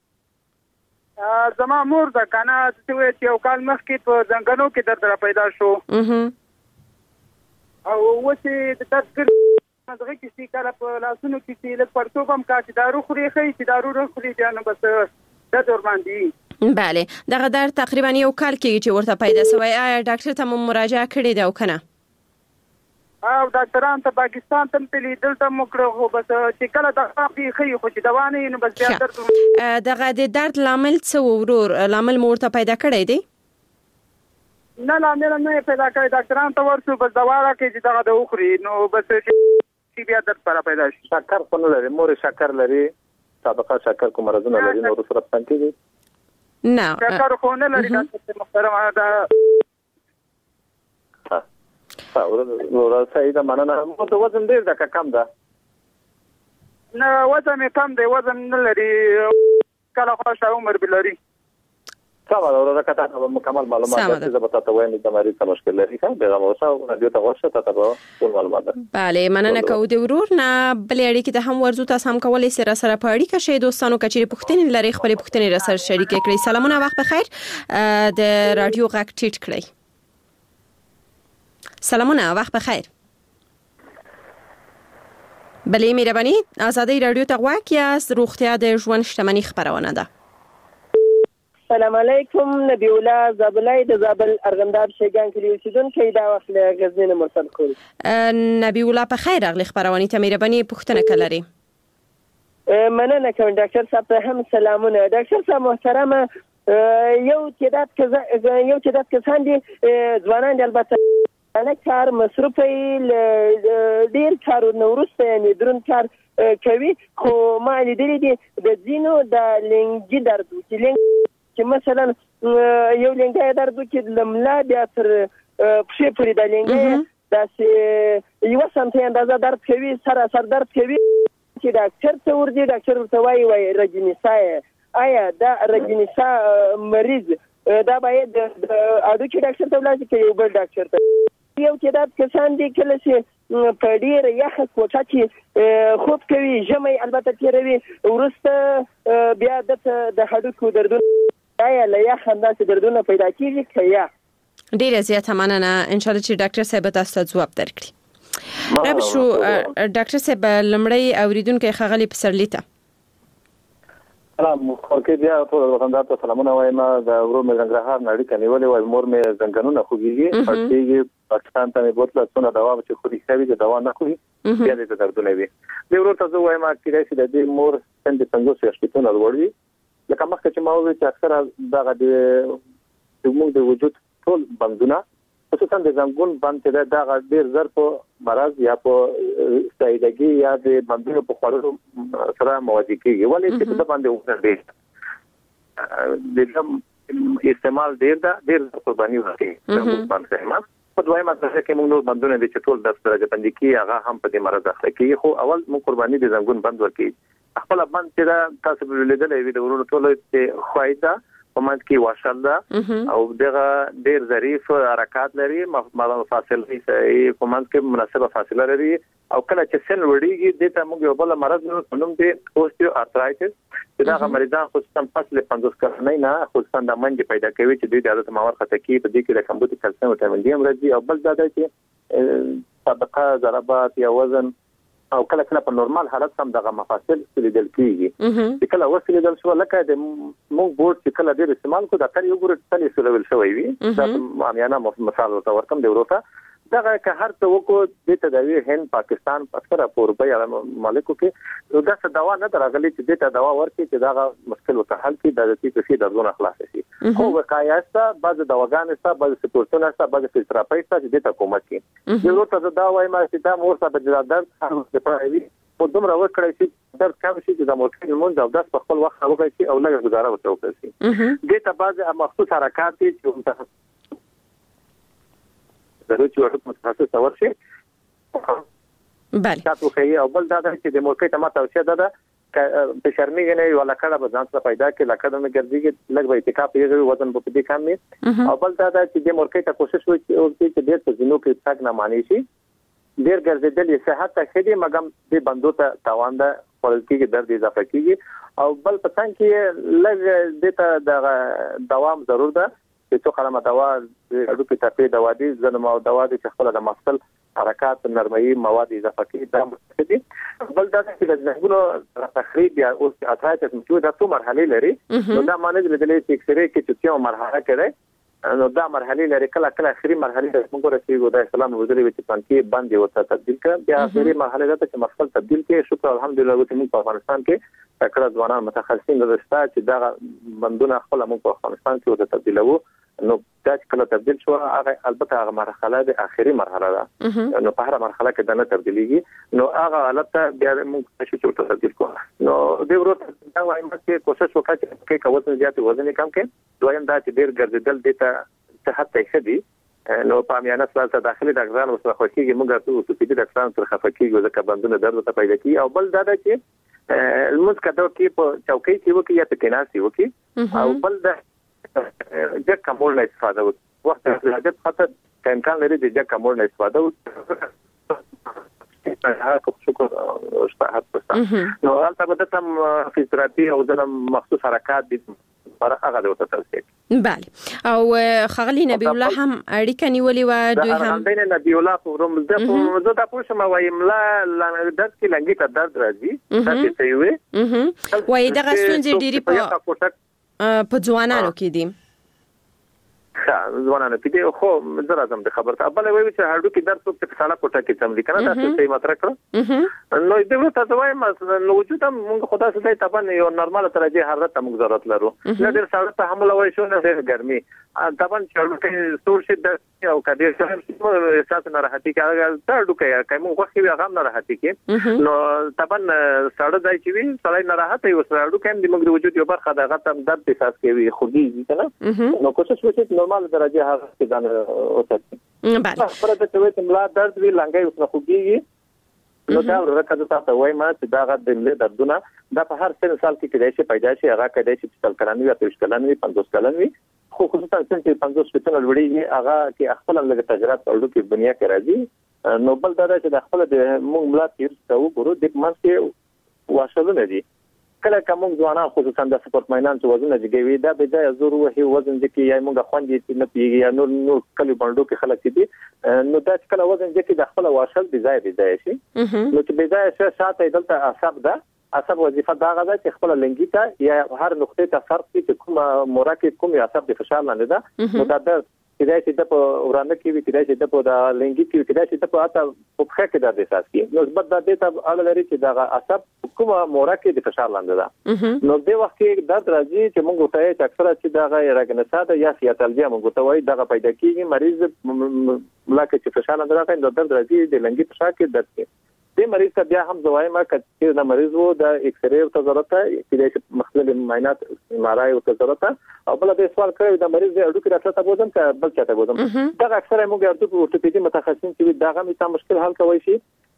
زما مور د کنه چې یو کال مخکې په ځنګلو کې درد را پیدا شو او وڅې د تذکر مزغه کې چې کله په لاسونو کې چې لږ پرتوب هم کا چې دارو خوري چې دارو خوري بیا نو بس د دور باندې بله دغه درد تقریبا یو کال کې چې ورته پیدا شوی آیا ډاکټر ته مراجعه کړې ده او کنه او ډاکټران ته پاکستان ته تللی دلته مکړه خو بس چې کله د خپل خي خو چې دوا نه نو بس بیا درد دغه د درد لامل څه ورور لامل مورته پیدا کړی دی نه لامل نه پیدا کړی ډاکټران ته ورسو بس دوا راکې چې دغه د اخري نو بس چې بیا درد پر پیدا شي شکر په لري مور شکر لري سابقه شکر کوم مرزونه لري نو سره څنګه دي نه شکر خو نه لري ډاکټر محترم دا ورته سیده مننه مو ته وزن ډیر د کم ده نه وزن کم دی وزن نه لري کله خوښه عمر بلري سمه ده ورته کته مکمل معلومات چې زه تاسو وایم د مریض څه مشکل لري که به موږ سره رادیو ته ورشه تاسو ټول معلومات بله مننه کوو د ورور نه بلې اړیکې ته هم ورزو تاسو هم کولای سره په اړیکه شې دوستانو کچېری پوښتنې لري خپل پوښتنې را سره شریک کړئ سلامونه وخت بخیر د رادیو غږ ټیټ کړئ سلامونه وخت بخیر بله مهرباني آزادی رادیو ته غواړئ یاست روغتیا د ژوند شتمنۍ خبرونه ده السلام علیکم نبی الله زابلای د زابل ارغنداب شیګان کلی اوسیدونکو دا وخت له غزنین مرسل کول نبی الله په خیر اغلی خبرونه ته مهرباني پوښتنه کولري مننه کوم ډاکټر صاحب هم سلامونه ډاکټر صاحب محترم یو تعداد کسان دي ځوانان دي البته انا کار مصرفي ډیر کارونه ورسته یعنی درون کار کوي خو ما لیدلې دي د ځینو د لنګي درد چې مثلا یو لنګي درد چې لملا بیا تر پښې پورې د لنګي داسې یو سمته اندازه درد کوي سر درد کوي چې ډاکټر ته ورځي ډاکټر ورته وایي رجنیسا آیا دا رجنیسا مریض دا باید اډو کې ډاکټر ته ولاړ شي یو بل ډاکټر ته یو تعداد کسان دي کله چې په ډیره یخه کوټه کې خوب کوي ژمی البته تیروي ورسته بیا د هډوکو دردونه آیا له یخ انداسې دردونه پیدا کیږي که یا ډیره زیاته مننه ان شاء الله چې ډاکټر صاحب تاسو ته ځواب درکړي رب شو ډاکټر صاحب لمړی اوریدونکو خغلی پسرلی ته سلام خورکې بیا ټول وطندار ته سلامونه وایم د ورور مې زنګرهار نړۍ کنيولې وای مور مې زنګنونه خوږيږي پټيږي پاکستان ته مې بوتله څونه دوا چې خوري کوي د دوا نه خوري بیا دې دردونه وي د ورور ته وایم چې راځي د دې مور څنګه څنګه شپږ نه وړي لکه مخکې چې ما وویل چې اکثره دغه د موږ د وجود ټول بندونه خصوصا د زنګون باندې دا ډیر زر په مرض یا په سایدګي یا د بندونو په خورو سره مواجه کیږي ولې چې په باندې وکړي د استعمال ډیر قرباني ورکړي زنګون باندې په دویمه ځکه کې موږ بندونه د چټول د درجه بندي کې هغه هم په دې مرض اخته کې خو اول موږ قرباني د زنګون بند ورکړي خپل باندې دا تاسو په لیدلې وي د ورونو ټول ته فائدہ کومند کې واشل ده او دغه ډیر ظریف حرکت لري فاصله یې کومند کې مناسبه فاصله لري او کله چې سن وړيږي د ته موږ یو بل مرض نوم دی اوستیو ارترایټس دا مریضان خصوصا فصل 50 کلنۍ نه خصوصا د منځ پیدا کوي چې د عادت ماور خطا کې په دې کې د کمبود کلسیم او وټامین ډي مرض او بل دا چې طبقه ضربات یا وزن او کله په نورمال حالت هم دغه مفاصل لیدل کیږي چې کله وسیله دل شو لکه د موږ بورډ چې کله ډیر استعمال کو دا تر یو ګور تل سولول شوی وي دا معنا مثال ورته دی وروته دغه که هر څه وکړو د تداوی هند پاکستان اکثره په اروپا مملکتو کې دا څه دوا نه درغلي چې د دوا ورکړي چې دا مشکل وکړل کې د دې په دردونه خلاص شي خو وقایاسته بعض دواګان سره بعض سپورتونه سره بعض فزیوتراپیست سره د حکومت کې یو څه دا وایي ما چې دا مور سره د درد په پرایوي په دومره وکړی چې درد کم شي چې د موټر مونږ او داس په خپل وخت وکړي چې او لږه گزاره وکړي د ته بعض مخصوص حرکات چې ضروري چې متخصص ورشي بله تاسو خو او بل دا چې د مورکې ته ماته اوسه ده په شرمېږي نه ولا کړه به ځان څخه پیدا کې لکه نه ګرځيږي لږ به اتکا پیږي وزن په دې کم نه او بل دا چې د مورکې ته کوشش وکړي چې ډېر څه جنو کې تاګ نه مانی شي ډېر ګرځېدل یې صحت ته خېدي مګم د بندو ته تاوان ده خپل درد اضافه کیږي او بل پتن کې لږ د ته دوام ضرور ده چې څو خلک دوا د اډو په تپې دوا دي ځنه او دوا دي چې خپل د مفصل حرکات نرمي مواد اضافه کوي دا دي بل دا چې د ځنګونو تخریب یا او اتایت موجود د څو مرحله لري نو دا معنی د دې چې اکسرې کې چې یو مرحله کړي نو دا مرحله لري کله اخري مرحله د موږ رسېږو د اسلام وزري چې پانکی باندې وته تبديل کړ بیا اخري مرحله ده چې مفصل تبديل کې شکر الحمدلله چې موږ په افغانستان کې تکړه ځوانان متخصصین درسته چې دا بندونه خپل موږ په افغانستان کې وته تبديلو نو دا چې کله تبديل شو هغه البته هغه مرحله د اخري مرحله ده نو په هر مرحله کې دا نه تبديليږي نو هغه حالت بیا موږ شو چې تبديل کوو نو د ورته دا وایم چې کوشش وکړئ چې کوم زیات وزن کم کړئ دویم دا چې ډیر ګرځیدل د صحت ته خدي نو پامیانه سره داخلي ډاکټرانو سره خوښيږي موږ ته اوسېدي ډاکټرانو سره خفقيږي ځکه بندونه درد ته پیدا کوي او بل دا چې المس کډو کې په چوکۍ کې وکي یا په کیناسي وکي او بل دا د کومول نه استفاده وکړي وخت حاجت خاطر امکان لري د کومول نه استفاده وکړي شکر استاد نو البته د تم فزیوتراپي او د مخصوص حرکات دي برخه د وته توسيق بله او خغلی نبی الله هم اړیکه نیولې و دوی هم د نبی الله پروم د تاسو ما وایم لا درد کې لنګي ته درد راځي تاسو ته وي وای دغه ستونزې ډېری په ځوانانو کې دي ځوانانو کې دي خو زه راځم د خبرته بل وایي چې هډو کې درد په سالا کوټه کې تم لیکنه تاسو ته مطرح کړو نو د ورته تاسو نو وجود هم موږ خدا سره تبن یو نورمال درجه حرارت موږ ضرورت لرو نه ډېر ساړه ته حمله وای شو نه ډېر ګرمي تبن چې کې سور شي د او کډیر سره احساس نه راحتي کېږي دا ډوکه کوم وخت کې هغه نه راحتي کې نو تبن ساړه ځای چې وي سړی نه راحت یو سره ډوکه هم د موږ د وجود یو برخه دغه تم درد احساس کوي خوږي کنه نو کوشش وکړئ نورمال درجه حرارت کې ځان اوسئ بله پرته چې ملا درد وی لنګي اوس خوږي نو دا ورکه تاسو وایم چې دا غد د ملي دردونه دا په هر سن سال کې کېدای شي پیدا شي هغه کېدای شي چې کلنوي یا 30 کلنوي 50 کلنوي خو خصوصا چې 50 سپیڅل وړي هغه کې خپل لږ تجربه اورو کې بنیا کې راځي نو بل دا چې د خپل د موږ ملا تیر څو ګورو د منځ واشلونه دي کله کوم ځوانان خصوصا د سپورت میدان څو وزن دي دا به ځای زور وهي وزن دي کې یا موږ خوندې چې نه پیږي یا نور کلی باندې کې خلک دي نو دا کله وزن دي کې د خپل واشل دي ځای شي نو چې به ځای څه ساته دلته عصب ده عصب وظیفه دا غواړي چې خپل لنګی ته یا هر نقطې ته فرق کې کوم مرکب کوم عصب د فشار لاندې ده نو دا د کله چې د ورانه کې وي کله چې د لنګی کې کله چې د په اته په خې کې د احساس کې نو زبر د دې ته اړه لري چې دا عصب کوم مرکب د فشار لاندې ده نو د وخت کې درد راځي چې موږ ته چې اکثره چې دا رګنساده یا سیاتلجیا موږ ته وایي دا پیدا کیږي مریض ملاکه چې فشار لاندې راځي نو درد راځي د لنګی په شا کې درد کوي د مریض ته بیا هم زوایم چې د مریض وو د ایکس ری او ضرورت چې مختلف معاینات مارای او ضرورت او بل د سوال کوي د مریض د اډو کې راځه ته بوزم ک بل چاته بوزم دا اکثره موږ ارتو په اورتوپیدي متخصصین چې دا غو ته مشکل حل کوي شي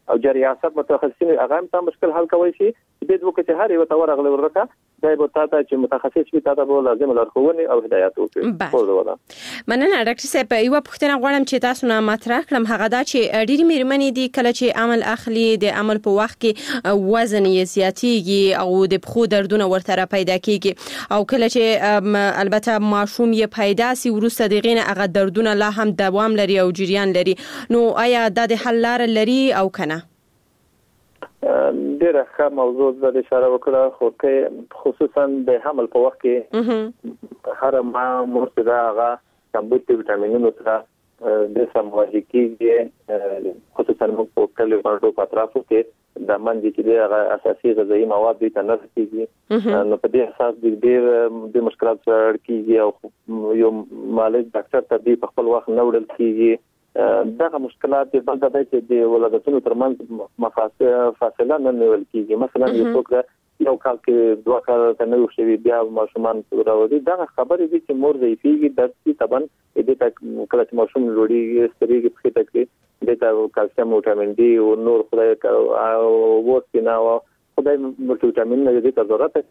او جری عصب متخصصین هغه هم مشکل حل کوي شي د دې وکړي چې هر یو تور غلي ورکا دا به تاسو چې متخصص وي تاسو به لازم لارښوونې او هدایت وکړي. مننه ډاکټر صاحب. یو پوښتنه غواړم چې تاسو نه مطرح کړم، هغه دا چې ډېری مېرمنې دي کله چې عمل اخلي د عمل په وخت کې وزن یې زیاتېږي او د پښو دردونه ورته پیدا کیږي او کله چې البته ماشوم یې پیدا سي وروسته دغه نه هغه دردونه لا هم دوام لري او جریان لري، نو آیا دا د حل لار لري او کنه؟ ډیره ښه موضوع د اشاره وکړه، خو کې خصوصا د حمل په وخت کې هر ما مرتدا هغه کمبوت ویټامینونو سره د سمواجی کېږي، خصوصا موږ په کلي باندې په اطرافو کې د منځ کې د اساسي غذایی مواد د تنظیم کېږي، نو په دې اساس د ډېر د مشکلات سره کېږي او یو مالک ډاکټر ته د خپل وخت نه وړل کېږي. دغه مشکلات د بل ځای چې د ولادتونو ترمنځ فاصله نه نیول کېږي، مثلا یو څوک یو کال کې 2 کال ته نه وشوي بیا ماشومان راوړي، دا خبرې دي چې مور ضعیفيږي د طبعا د تک کله چې ماشوم لوړي ستريږي په خېټه کې د کلسیم ویټامین ډي او نور خدای او وسینا او خدای ویټامین نه دي ته ضرورت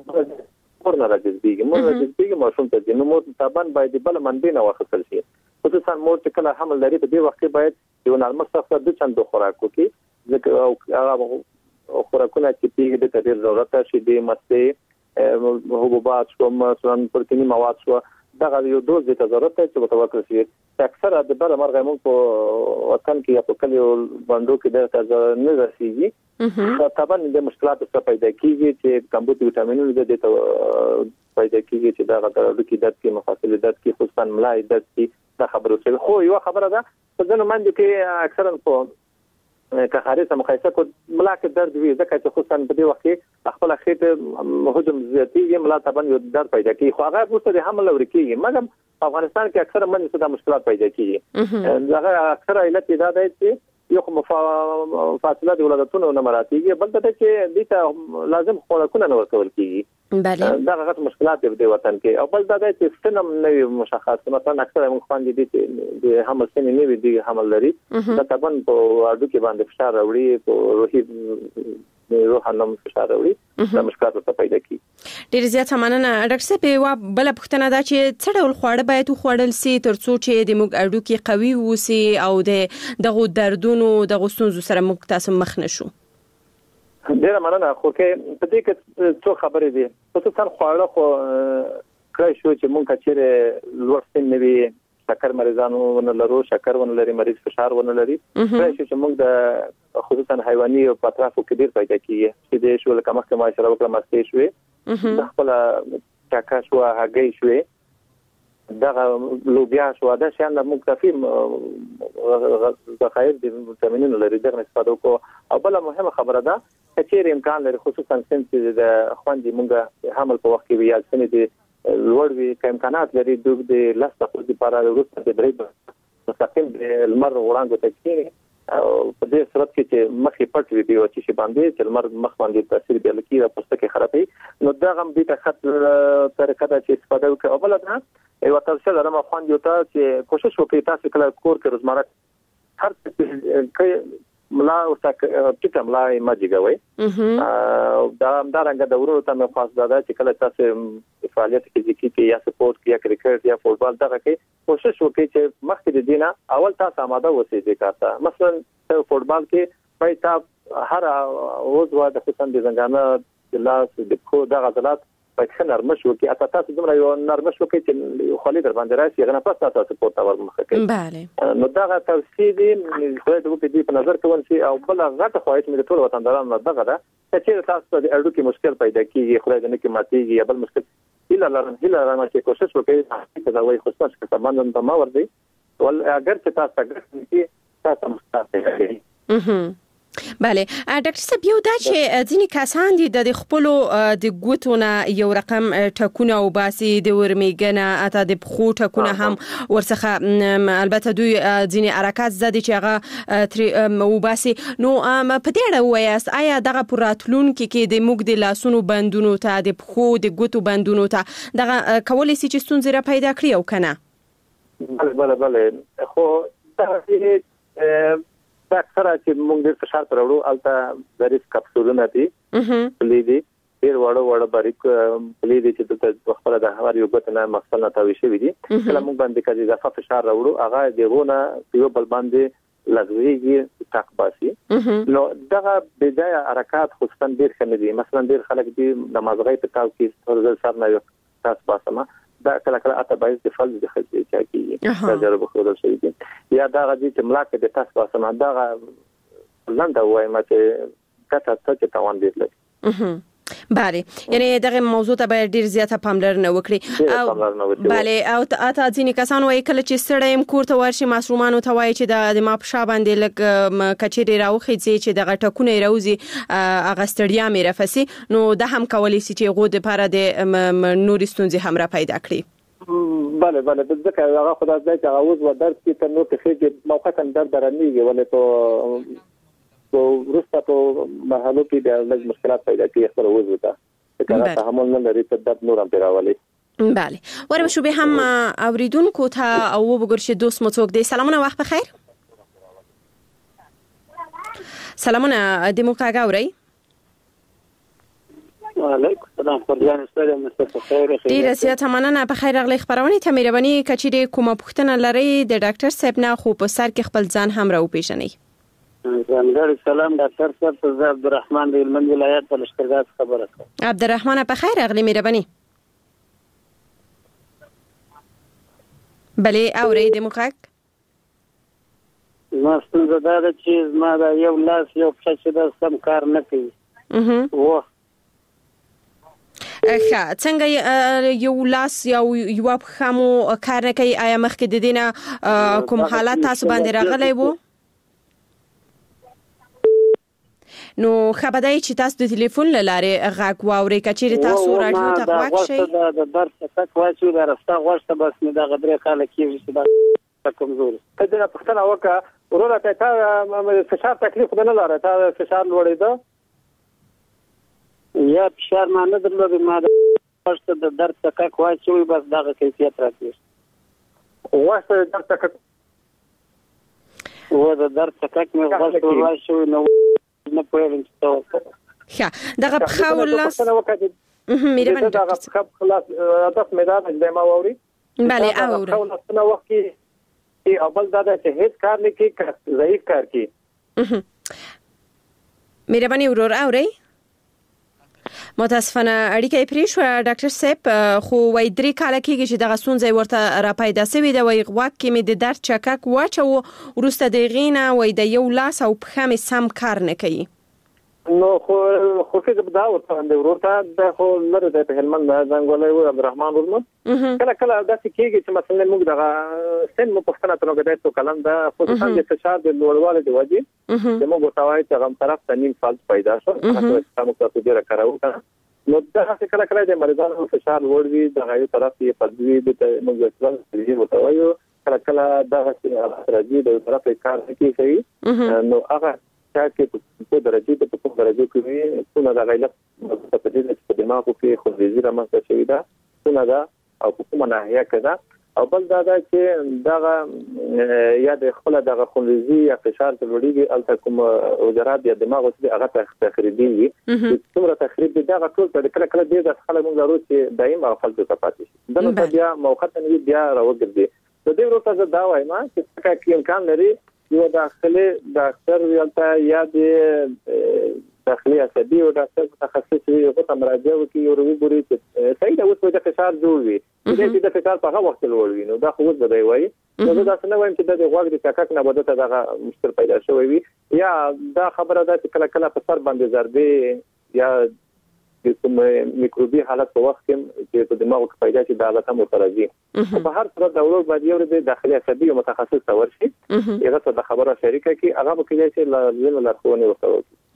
ورنه راځي ماشوم ته د نمو طبعا باید بل منبع نه واخیستل شي، خصوصا مور چې کله حمل لري په دې وخت کې باید یو نرمه صفه د چند خوراک وکړي، ځکه او خوراکونه چې پیږي د ډېر ضرورت شي د مستې حبوبات شو مثلا پروتیني مواد شو دغه یو دوز د ضرورت چې متوقع شي. اکثره د بل مرغه موږ په وطن کې یا په کلیو باندې کې د نه رسیږي، طبعا د مشکلات څخه پیدا کیږي چې کمبوت ویټامینونو د پیدا کیږي چې دا غوړو کې درد کې مفاصل درد کې خصوصا ملای درد کې دا خبره څه خو یو خبره ده په ځینو منځ کې اکثرا په که خارجه مقایسه کو ملا کې درد وي ځکه چې خصوصا په دې وخت کې خپل خېټه هجوم زیاتېږي ملا طبعا یو درد پیدا کوي، خو هغه وروسته د حمل ورکیږي، مګر په افغانستان کې اکثره منځ څه مشکلات پیدا کیږي. هغه اکثره علت دا دی چې یو فاصله د ولادتونو نه مراتیږي، بل ته چې دته لازم خوراکونه نه ورکول کیږي. بله دا غټ مشکلات دي په وطن کې، او بل دا چې سنم نه مشخص، مثلا اکثره موږ خواندې دي چې د حمل سن نه وي د حمل لري، دا طبعا په اډو کې باندې فشار راوړي، په روحي روحانم فشار راوړي، دا مشکلات ته پیدا کوي. ډیر زیات مننه ډاکټر صاحب. بل پوښتنه دا چې څه ډول خواړه باید وخوړل سي ترڅو چې د موږ اډو کې قوي وسی او دغه دردونو دغه ستونزو سره موږ تاسو مخ نشو؟ ډیره مننه. خو کې په دې کې څو خبرې دي، خصوصا خواړه خو کله شو چې مونږ چې لوړ سن نه وي، شکر مریضانو ونه لرو، شکر ونه لري، مریض فشار ونه لري، کله شو چې مونږ د خصوصا حیواني او پاترافو کې ډیر پیدا کیږي چې د شو لکه مخکې ما اشاره وکړه مستې شوې، د خپل چاکا شو هګۍ شوې، دغه لوبیا شو، دا شیان د مکتفي ذخایر د ویټامینونو لري، دغه استفاده وکړو. او بل مهمه خبره ده چې امکان لري خصوصا چې د خوندې مونږه حمل په وخت کې ویل سنې د لوړ وی امکانات لري د لاس په لپاره وروسته د بریډ مستقیم د لمر وړاندې تکینی او په دې صورت کې چې مخې پټ وي دی او چې باندې چې لمر مخ باندې تاثیر دی لکه د پوستکي خرابي، نو دا هم د تخت طریقه ده چې استفاده وکړي. او بل دا یو تاسو لرم خوند یو ته چې کوشش وکړئ تاسو کله کور کې روزمره هر څه ملا او ټیټه ملا یې ماجیګوي، دا رنګ د ورو ته مې خاص دا چې کله تاسو فعالیت کې یا سپورت کې یا کرکټ یا فوټبال دغه کې کوشش وکړئ چې مخکې د دینه اول تاسو آماده اوسئ د کارته. مثلا فوټبال کې باید تاسو هر عضو د خصوصا د زنګانه د لاس د خو د غزلات باید څنګه نرمش وکړي، اته تاسو دومره یو نرمش وکړي چې خالي در باندې راشي غنه پس تاسو سپورت اور مخه کوي. بله نو دا توصیه دي خدای دې په نظر کې ونشي. او بل غټه خواهش مې ټول وطندارانو دغه ده چې تاسو د اړو کې مشکل پیدا کیږي، خدای دې نه کې ماتيږي یا بل مشکل هله لرم چې کوشش وکړئ چې دا وایي خصوصا چې سامان د ما ور دي ول اگر چې تاسو کې تاسو مستعد. بله ډاکټر صاحب، یو دا چې ځینې کسان دي د خپلو د ګوتونه یو رقم ټکونه وباسي، د ورمیګنه اته د پخو ټکونه هم ورڅخه، البته دوی ځینې حرکات زده چې هغه وباسي، نو په دې اړه وایاست آیا دغه پر راتلونکي کې د موږ د لاسونو بندونو ته د پخو د ګوتو بندونو ته دغه کولای شي چې ستونزې را پیدا کړي او کنه؟ بله خو دا دا اکثره چې موږ ډېر فشار پر وړو الته ظریف کپسولونه دي لیدي ډېر وړو باریک لیدي چې د خپل د هوا یو بت نه مخصل نه تاوي شوی دي کله موږ باندې کړي اضافه فشار راوړو هغه دیونه یو بل باندې لږويږي تاک باسي نو دغه بدايه حرکت خصوصا ډېر ښه دي مثلا ډېر خلک دي د مازغې په تاو کې ورزل سر نه یو تاسو باسمه دا کله کله اته باید د فلز د خلک چا کیږي دا جربه خو شوی دي یا دا غدي چې ملاک د تاسو باسمه دا لنډه وایم چې کته څه توان دي لري بله یعنی دغه موضوع ته باید ډیر زیاته پاملرنه وکړي او بله او اته ځینې کسان وایي کله چې سړی کور ته ورشي ماشومانو ته وایي چې د ما په شا باندې لګ کچېری راوخیږي چې دغه ټکونه راوځي هغه ستړیا مې رافسي نو دا هم کولی شي چې غو د لپاره د نوري ستونزې هم را پیدا کړي بله ځکه هغه خدای دې چې هغه اوس و درس کې تر نو کې موقتا درد رانیږي ولې ته ورسته په محلو کې د لږ مشکلات پیدا کیږي خپل وځو ته چې تحمل نه لري ته د نور هم پیراولي بله ورم شو به هم اوریدونکو ته او وګورئ دوست مو څوک دی سلامونه وخت بخیر سلامونه د مو کاغوري وعلیکم السلام فرجان استاد مصطفی خیر ډیره زیاته مننه په خیر اغلی خبرونه ته مهرباني کچې کومه پوښتنه لري د ډاکټر صاحب نه خو په سر کې خپل ځان هم راو پیژنئ زمګر سلام ډاکټر صاحب زه عبدالرحمن د هلمند ولایت په لشکرګاه خبره کوم عبدالرحمن په خیر اغلی مهرباني بلې اورید مخک ما ستاسو دا چې ما دا یو لاس یو څه د سم کار نه کوي و څنګه یو لاس یو خمو کار نه کوي آیا مخکې د دینه کوم حالت تاسو باندې راغلی وو نو خبردای چې تاسو د ټلیفون لاره غاک واوري کچېری تاسو راډیو ته غواړئ شي د درس تک واچو دا راستا غواړم بس نه دا غدري خاله کیږي چې دا کمزور ته دا پښتنه وکړه ورته ته فشار تکلیف نه لاره ته فشار لوړې ده یا فشار نه درلود ما د درس تک واچو بس دا کیفیت راځي واسه درس تک و د درس تک مې غواړم واچو نو نه پوهیږم ښه دغه خاولاس مهرباني دغه خلاص هدف میدان د ما ووري بله اورم خلاص نو وخت کې اول دا چې هیڅ کار نه کوي ضعیف کار کوي مهرباني ورور اوري متاسفانه اړیکه پرې شو ډاکټر صاحب خو وای درې کاله کېږي چې دغه ستونزه ورته را پیدا شوې ده وای غواک کې مې د درد چکک واچو ورسته د غینه وای د یو لاس او پښه مې سم کار نه کوي نو خو څه دا ورته د ورته د خو لره د هلمند ځنګولای و عبدالرحمن ورمن کله دا کېږي چې مثلا موږ دغه سن مو پښتنه ته نو غدای څو کلم دا خصوصا د فشار د لوړوالي د وجې د موږ توای چې غم طرف ته نیم فالت پیدا شو تاسو تاسو ډیره کارو نو دا څه کله کله د مریضانو فشار لوړ وي د غوړي طرف یې پدوي د موږ څنګه دی وتاوي کله کله دا څه راځي د طرف کار کوي نو هغه چې په درجه په درجه کې څونه د غیلت په دې چې دماغ کې خو دې زیره ما څه شوی دا څونه دا او کومه ناحیه کده او بل دا چې دا یا د خپل د خونریزي یا فشار د لوړیږي الته کوم وزارت یا دماغ اوسې هغه تخریبي څومره تخریب دا ټول په کله کله د خلک موږ ضرورت چې دایم غفلت ته پاتې شي دا نو بیا موقتا بیا راوګرځي د دې وروسته دا وایم چې څنګه امکان لري یو داخلي ډاکټر ویلته یا د داخلي عصبي او ډاکټر متخصص وي هغه ته مراجعه وکړي او وګوري چې صحیح دا اوس د فشار جوړ وي چې د فشار په هغه وخت لوړ وي نو دا خو اوس بدای وایي نو دا څنګه وایم چې د غوږ د چکک نه بده ته دا مشکل پیدا شوی وي یا دا خبره ده چې کله کله په سر باندې ضربه یا د کوم میکروبي حالت په وخت کې چې په دماغ کې پیدا شي دا حالت هم مترجم په هر صورت دا ورو باندې یو د داخلي عصبي او متخصص تورشي هغه څه د خبره شریکه کې هغه به کېږي چې لازم لارښوونه وکړي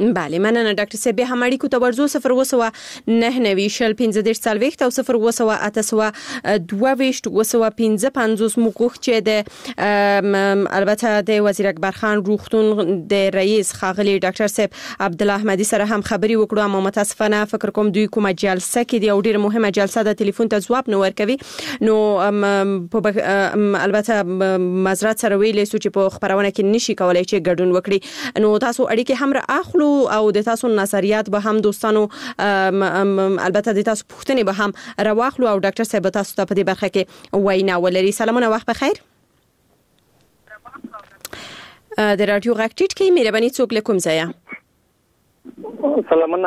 بله مننه ډاکټر صاحب به همړی کو تورزو 0 وسو 99 شل 15 سالويخت او 0 وسو 822 وسو 15 مقوخ چې د البته د وزیر اکبر خان روغتون د رئیس خاغلی ډاکټر صاحب عبد الله احمدی سره هم خبري وکړو اما متاسفانه فکر کوم دوی کومه جلسه کې دی او ډیره مهمه جلسه د ټلیفون ته جواب نه ورکوي نو البته معذرت سره ویلې سو چې په خبرونه کې نشي کولای چې ګډون وکړي نو تاسو اړیکې هم اخلو او د تاسو نظریات به هم دوستانو البته د تاسو پوښتنې به هم راواخلو او ډاکټر صاحب تاسو ته په دې برخه کې وینا ولري. سلامونه وخت بخیر. د رادیو غاکټیټ کې مهرباني څوک لیکم ځای. سلامونه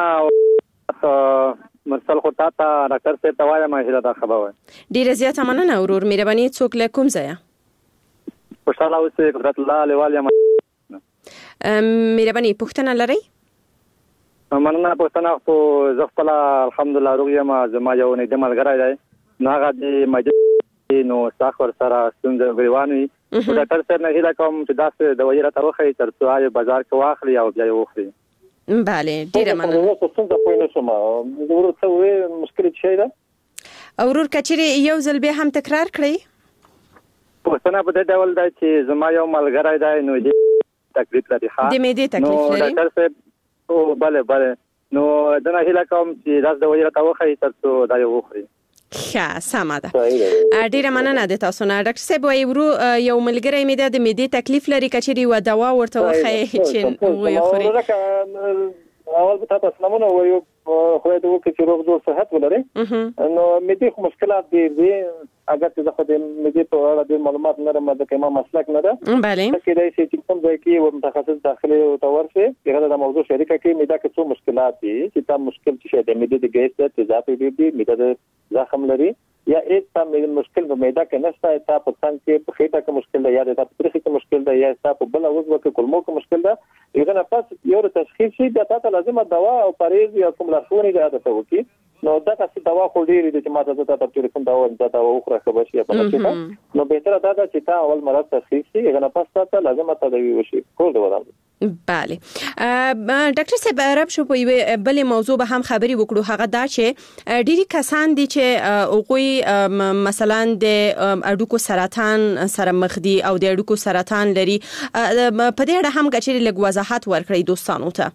مرسل خو تا ډاکټر صاحب ته وایم چې دا خبره ډیره زیاته مننه اورور مهرباني څوک لیکم ځای. خوشاله اوسې قدرت الله لیوالیا مهرباني پوښتنه لرئ؟ مننه پوښتنه خو زه خپل الحمدلله روغ یم زما یو نه د ملګری دی نو هغه د مجلس نو ساخور سره څنګه غریوانوي ډاکټر صاحب نه هیله کوم چې داسې د وایره تروخه تر څو بازار کې واخلي او بیا یې وخوري. بله ډیره مننه. څنګه پوینه شوم ورته وې مشکل شي ده اورور کچري یو ځل به هم تکرار کړئ. پوښتنه په دې ډول ده چې زما یو ملګری دی نو دې تکلیف لري ښه د معدې تکلیف لري ډاکټر صاحب او بله نو دنه هیله کوم چې داس د وایره تروخه تر څو دا یې وخوري. ښه سمه ده ډیره مننه د تاسو نه ډاکټر صاحب وایي ورو یو ملګری مې د معدې تکلیف لري کچري و دوا ورته وخی چې وې خوري. اول به تاسو نمونه وایو خو دې وکړي چې روغ جوړ صحت ولري نو معدې خو مشکلات دي اگر څه خو د معدې په اړه د معلومات نه لرم د کومه مسلک نه ده بله چې دا چې کوم ځای کې و متخصص داخلي او تورسه هغه د موضوع شریکه کې معده کې څه مشکلات دي چې تا مشکل چې د معدې د ګیس ته تیزابي دي معده زخم لري یا ایک تا مشکل په معده کې نشته تا په څنګه کې په خېټه کې مشکل ده یا د تفریح کې مشکل ده یا تا په بل عضو کې کولمو کې مشکل ده یغه نه پس یو تشخیص شي د تاسو لازمه دوا او پرهیز یا کوم لارښوونې ده تاسو وکي نو دا تاسو دوا خو ډیرې دي چې ما تاسو ته ټلیفون دا وخره خبر شي په لکه نو به تر دا چې تا اول مراد تشخیص شي یغه نه پس تاسو لازمه تداوی وشي کول دی ورته. بله ډاکټر صاحب عرب شو په بل موضوع به هم خبري وکړو هغه دا چې ډیری کسان دي چې اوغوي مثلا د اډوکو سرطان سره مخ دي او د اډوکو سرطان لري په دې اړه هم کچري لږ وضاحت ورکړئ دوستانو ته.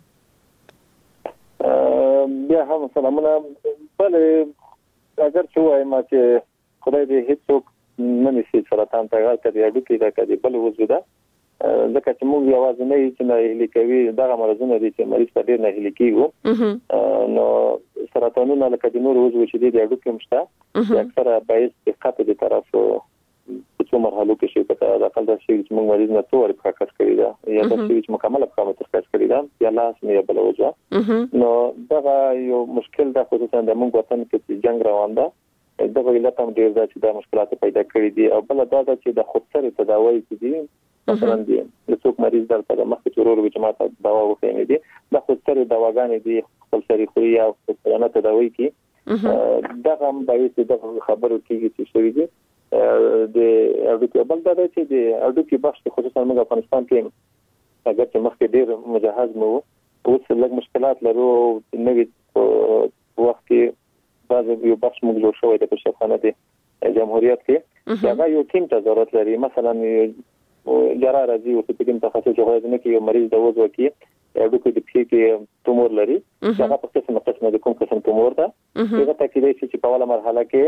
بیا هم سلامونه بل اگر چې وایم چې خدای دې هیڅوک نه نشي سرطان ته غل کړي اډوکي دا کړي بل وځي دا ځکه چې موږ یوازې نه چې نه لیکوي دا مرزونه دي چې مریض په ډیر نه لیکيو نو سرطانونه لکه د نور وځو چې دي اډوکي مشته اکثره باید دقت دي طرفو په څو مرحلو کې شي په دا خپل شي چې موږ مریض نه تور فکر کړی دا یا د شي چې مکمل په ترکاس کړی دا یا لاس نه بل وځه نو دا یو مشکل ده خصوصا د موږ وطن کې جنگ روان ده دغه علت هم ډیر ده چې دا مشکلات پیدا کړی دي او بل دا چې د خودسري تداوی دي مثلا دي د څوک مریض درته د مخ چورور وي چې ماته دوا وخېنې دي د خودسري دواګانې دي خپل سري خو یا خپل تداوی کې دا هم باید د خبرو کې چې شوی دي د اډوکي بل دا چې د اډوکي بخش خصوصا موږ افغانستان کې اگر چې مخکې ډیر مجهز مو اوس لږ مشکلات لرو نوې وخت کې بعض یو بخش موږ جوړ شوی د پښتونخوا د جمهوریت کې دا یو ټیم ته ضرورت لري مثلا جرا راځي او په کوم تخصص غوښتنه نه کې یو مریض د وځو کې اډوکي د پی کې تومور لري هغه په څه مقصد د کوم قسم تومور ده هغه ته کې چې په اوله مرحله کې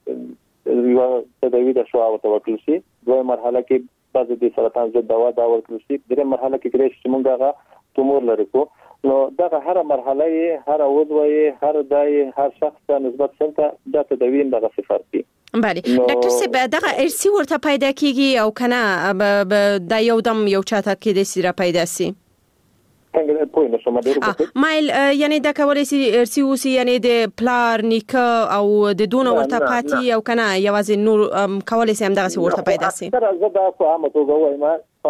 یو تداوی د شو او توکل شي دوه مرحله کې بعض د سرطان ضد دوا دا ورکړل شي درې مرحله کې کېږي چې موږ هغه تومور لري کو نو دا هر مرحله هر عضو هر دای هر شخص ته نسبت څنګه د تداوی دغه صفات دي. بله ډاکټر صاحب دغه ارسی ورته پیدا کیږي او کنه د یو دم یو چاته کې د سیره پیدا سي څنګه په نشو مده مایل یعنی د کولای سي ارسی اوسي یعنی د پلار نیکه او د دونه ورته پاتې او کنه یوازې نور کولای سي هم دغه ورته پیدا سي. زه دا په عامه توګه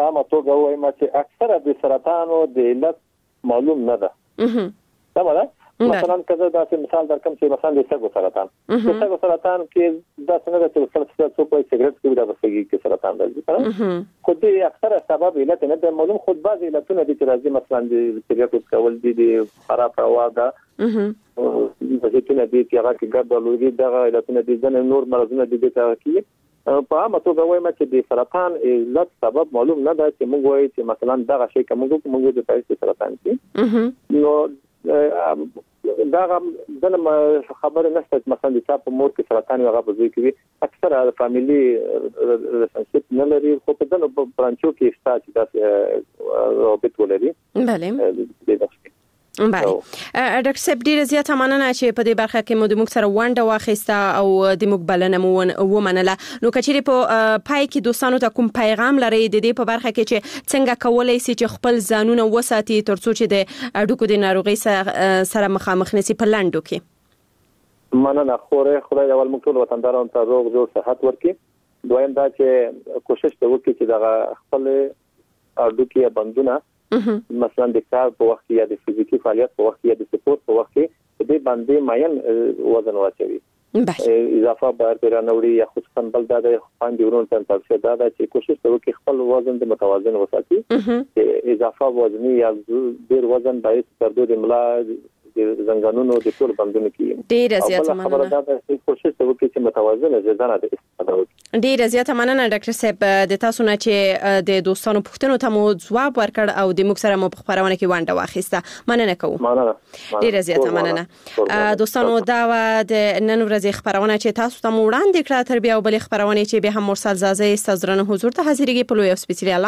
وایم چې اکثره د سرطانو د علت معلوم نه ده. تمام ده مثلا کله دا مثال درکم چې مثلا د سږو سرطان د سږو سرطان کې دا څنګه چې څو په سیګریټ کې د وسګي کې سرطان راځي خو دې اکثره سبب علت نه د معلوم خود بعض علتونه دي چې راځي مثلا د سیګریټ کول دي خراب هوا ده وجهتونه دي چې هغه کې ګډوډي دغه علتونه دي ځنه نور مرزونه دي چې په هغه توګه وایم چې د سرطان علت سبب معلوم نه ده چې موږ وایو چې مثلا دغه شی کومه د پیسې سرطان دي نو دا دغه خبره نشته مثلا د چا په مور کې سرطان هغه په ځای کې اکثره فاميلي ریلیشنشپ نه لري خو په دغه برانچو کې شته چې تاسو رابط ولري بله بله ډاکټر صاحب ډیره زیاته مننه چې په دې برخه کې مو د موږ سره ونډه واخیسته او د موږ بلنه مو ومنله نو کچېرې په پای کې دوستانو ته کوم پیغام لري د دې په برخه کې چې څنګه کولای شي چې خپل ځانونه وساتي ترڅو چې د اډوکو د ناروغي سره مخامخ نشي په لاندو کې مننه خدای اول موږ ټول وطندارانو ته روغ جوړ صحت ورکړي دویم دا چې کوشش وکړي چې دا خپل اډوکي بندونه مثلا د کار په وخت یا د فزیکی فعالیت په وخت یا د سپورت په وخت کې د باندې ماین وزن واچوي اضافه بار پیرانوړي یا خصوصا بل دا د باندې ورون ته تاسو دا چې کوشش وکړي خپل وزن د متوازن وساتي اضافه وزنی یا ډیر وزن باید تر دوه ملا د زنګانونو د ټول بندونو کې ډیره زیاته مننه دا د کوشش وکړي چې متوازن غذا نه استفاده وکړي ډیره زیاته مننه ډاکټر صاحب د تاسو نه چې د دوستانو پوښتنو ته مو ځواب ورکړ او د موږ سره مو په خبرونه کې ونډه واخیسته مننه کوم ډیره زیاته مننه دوستانو دا د نن ورځې خبرونه چې تاسو ته وړاندې کړه تر بیا بل خبرونه چې به هم مرسل زازه استاذرانه حضور ته حاضرېږي په لوی او سپیشل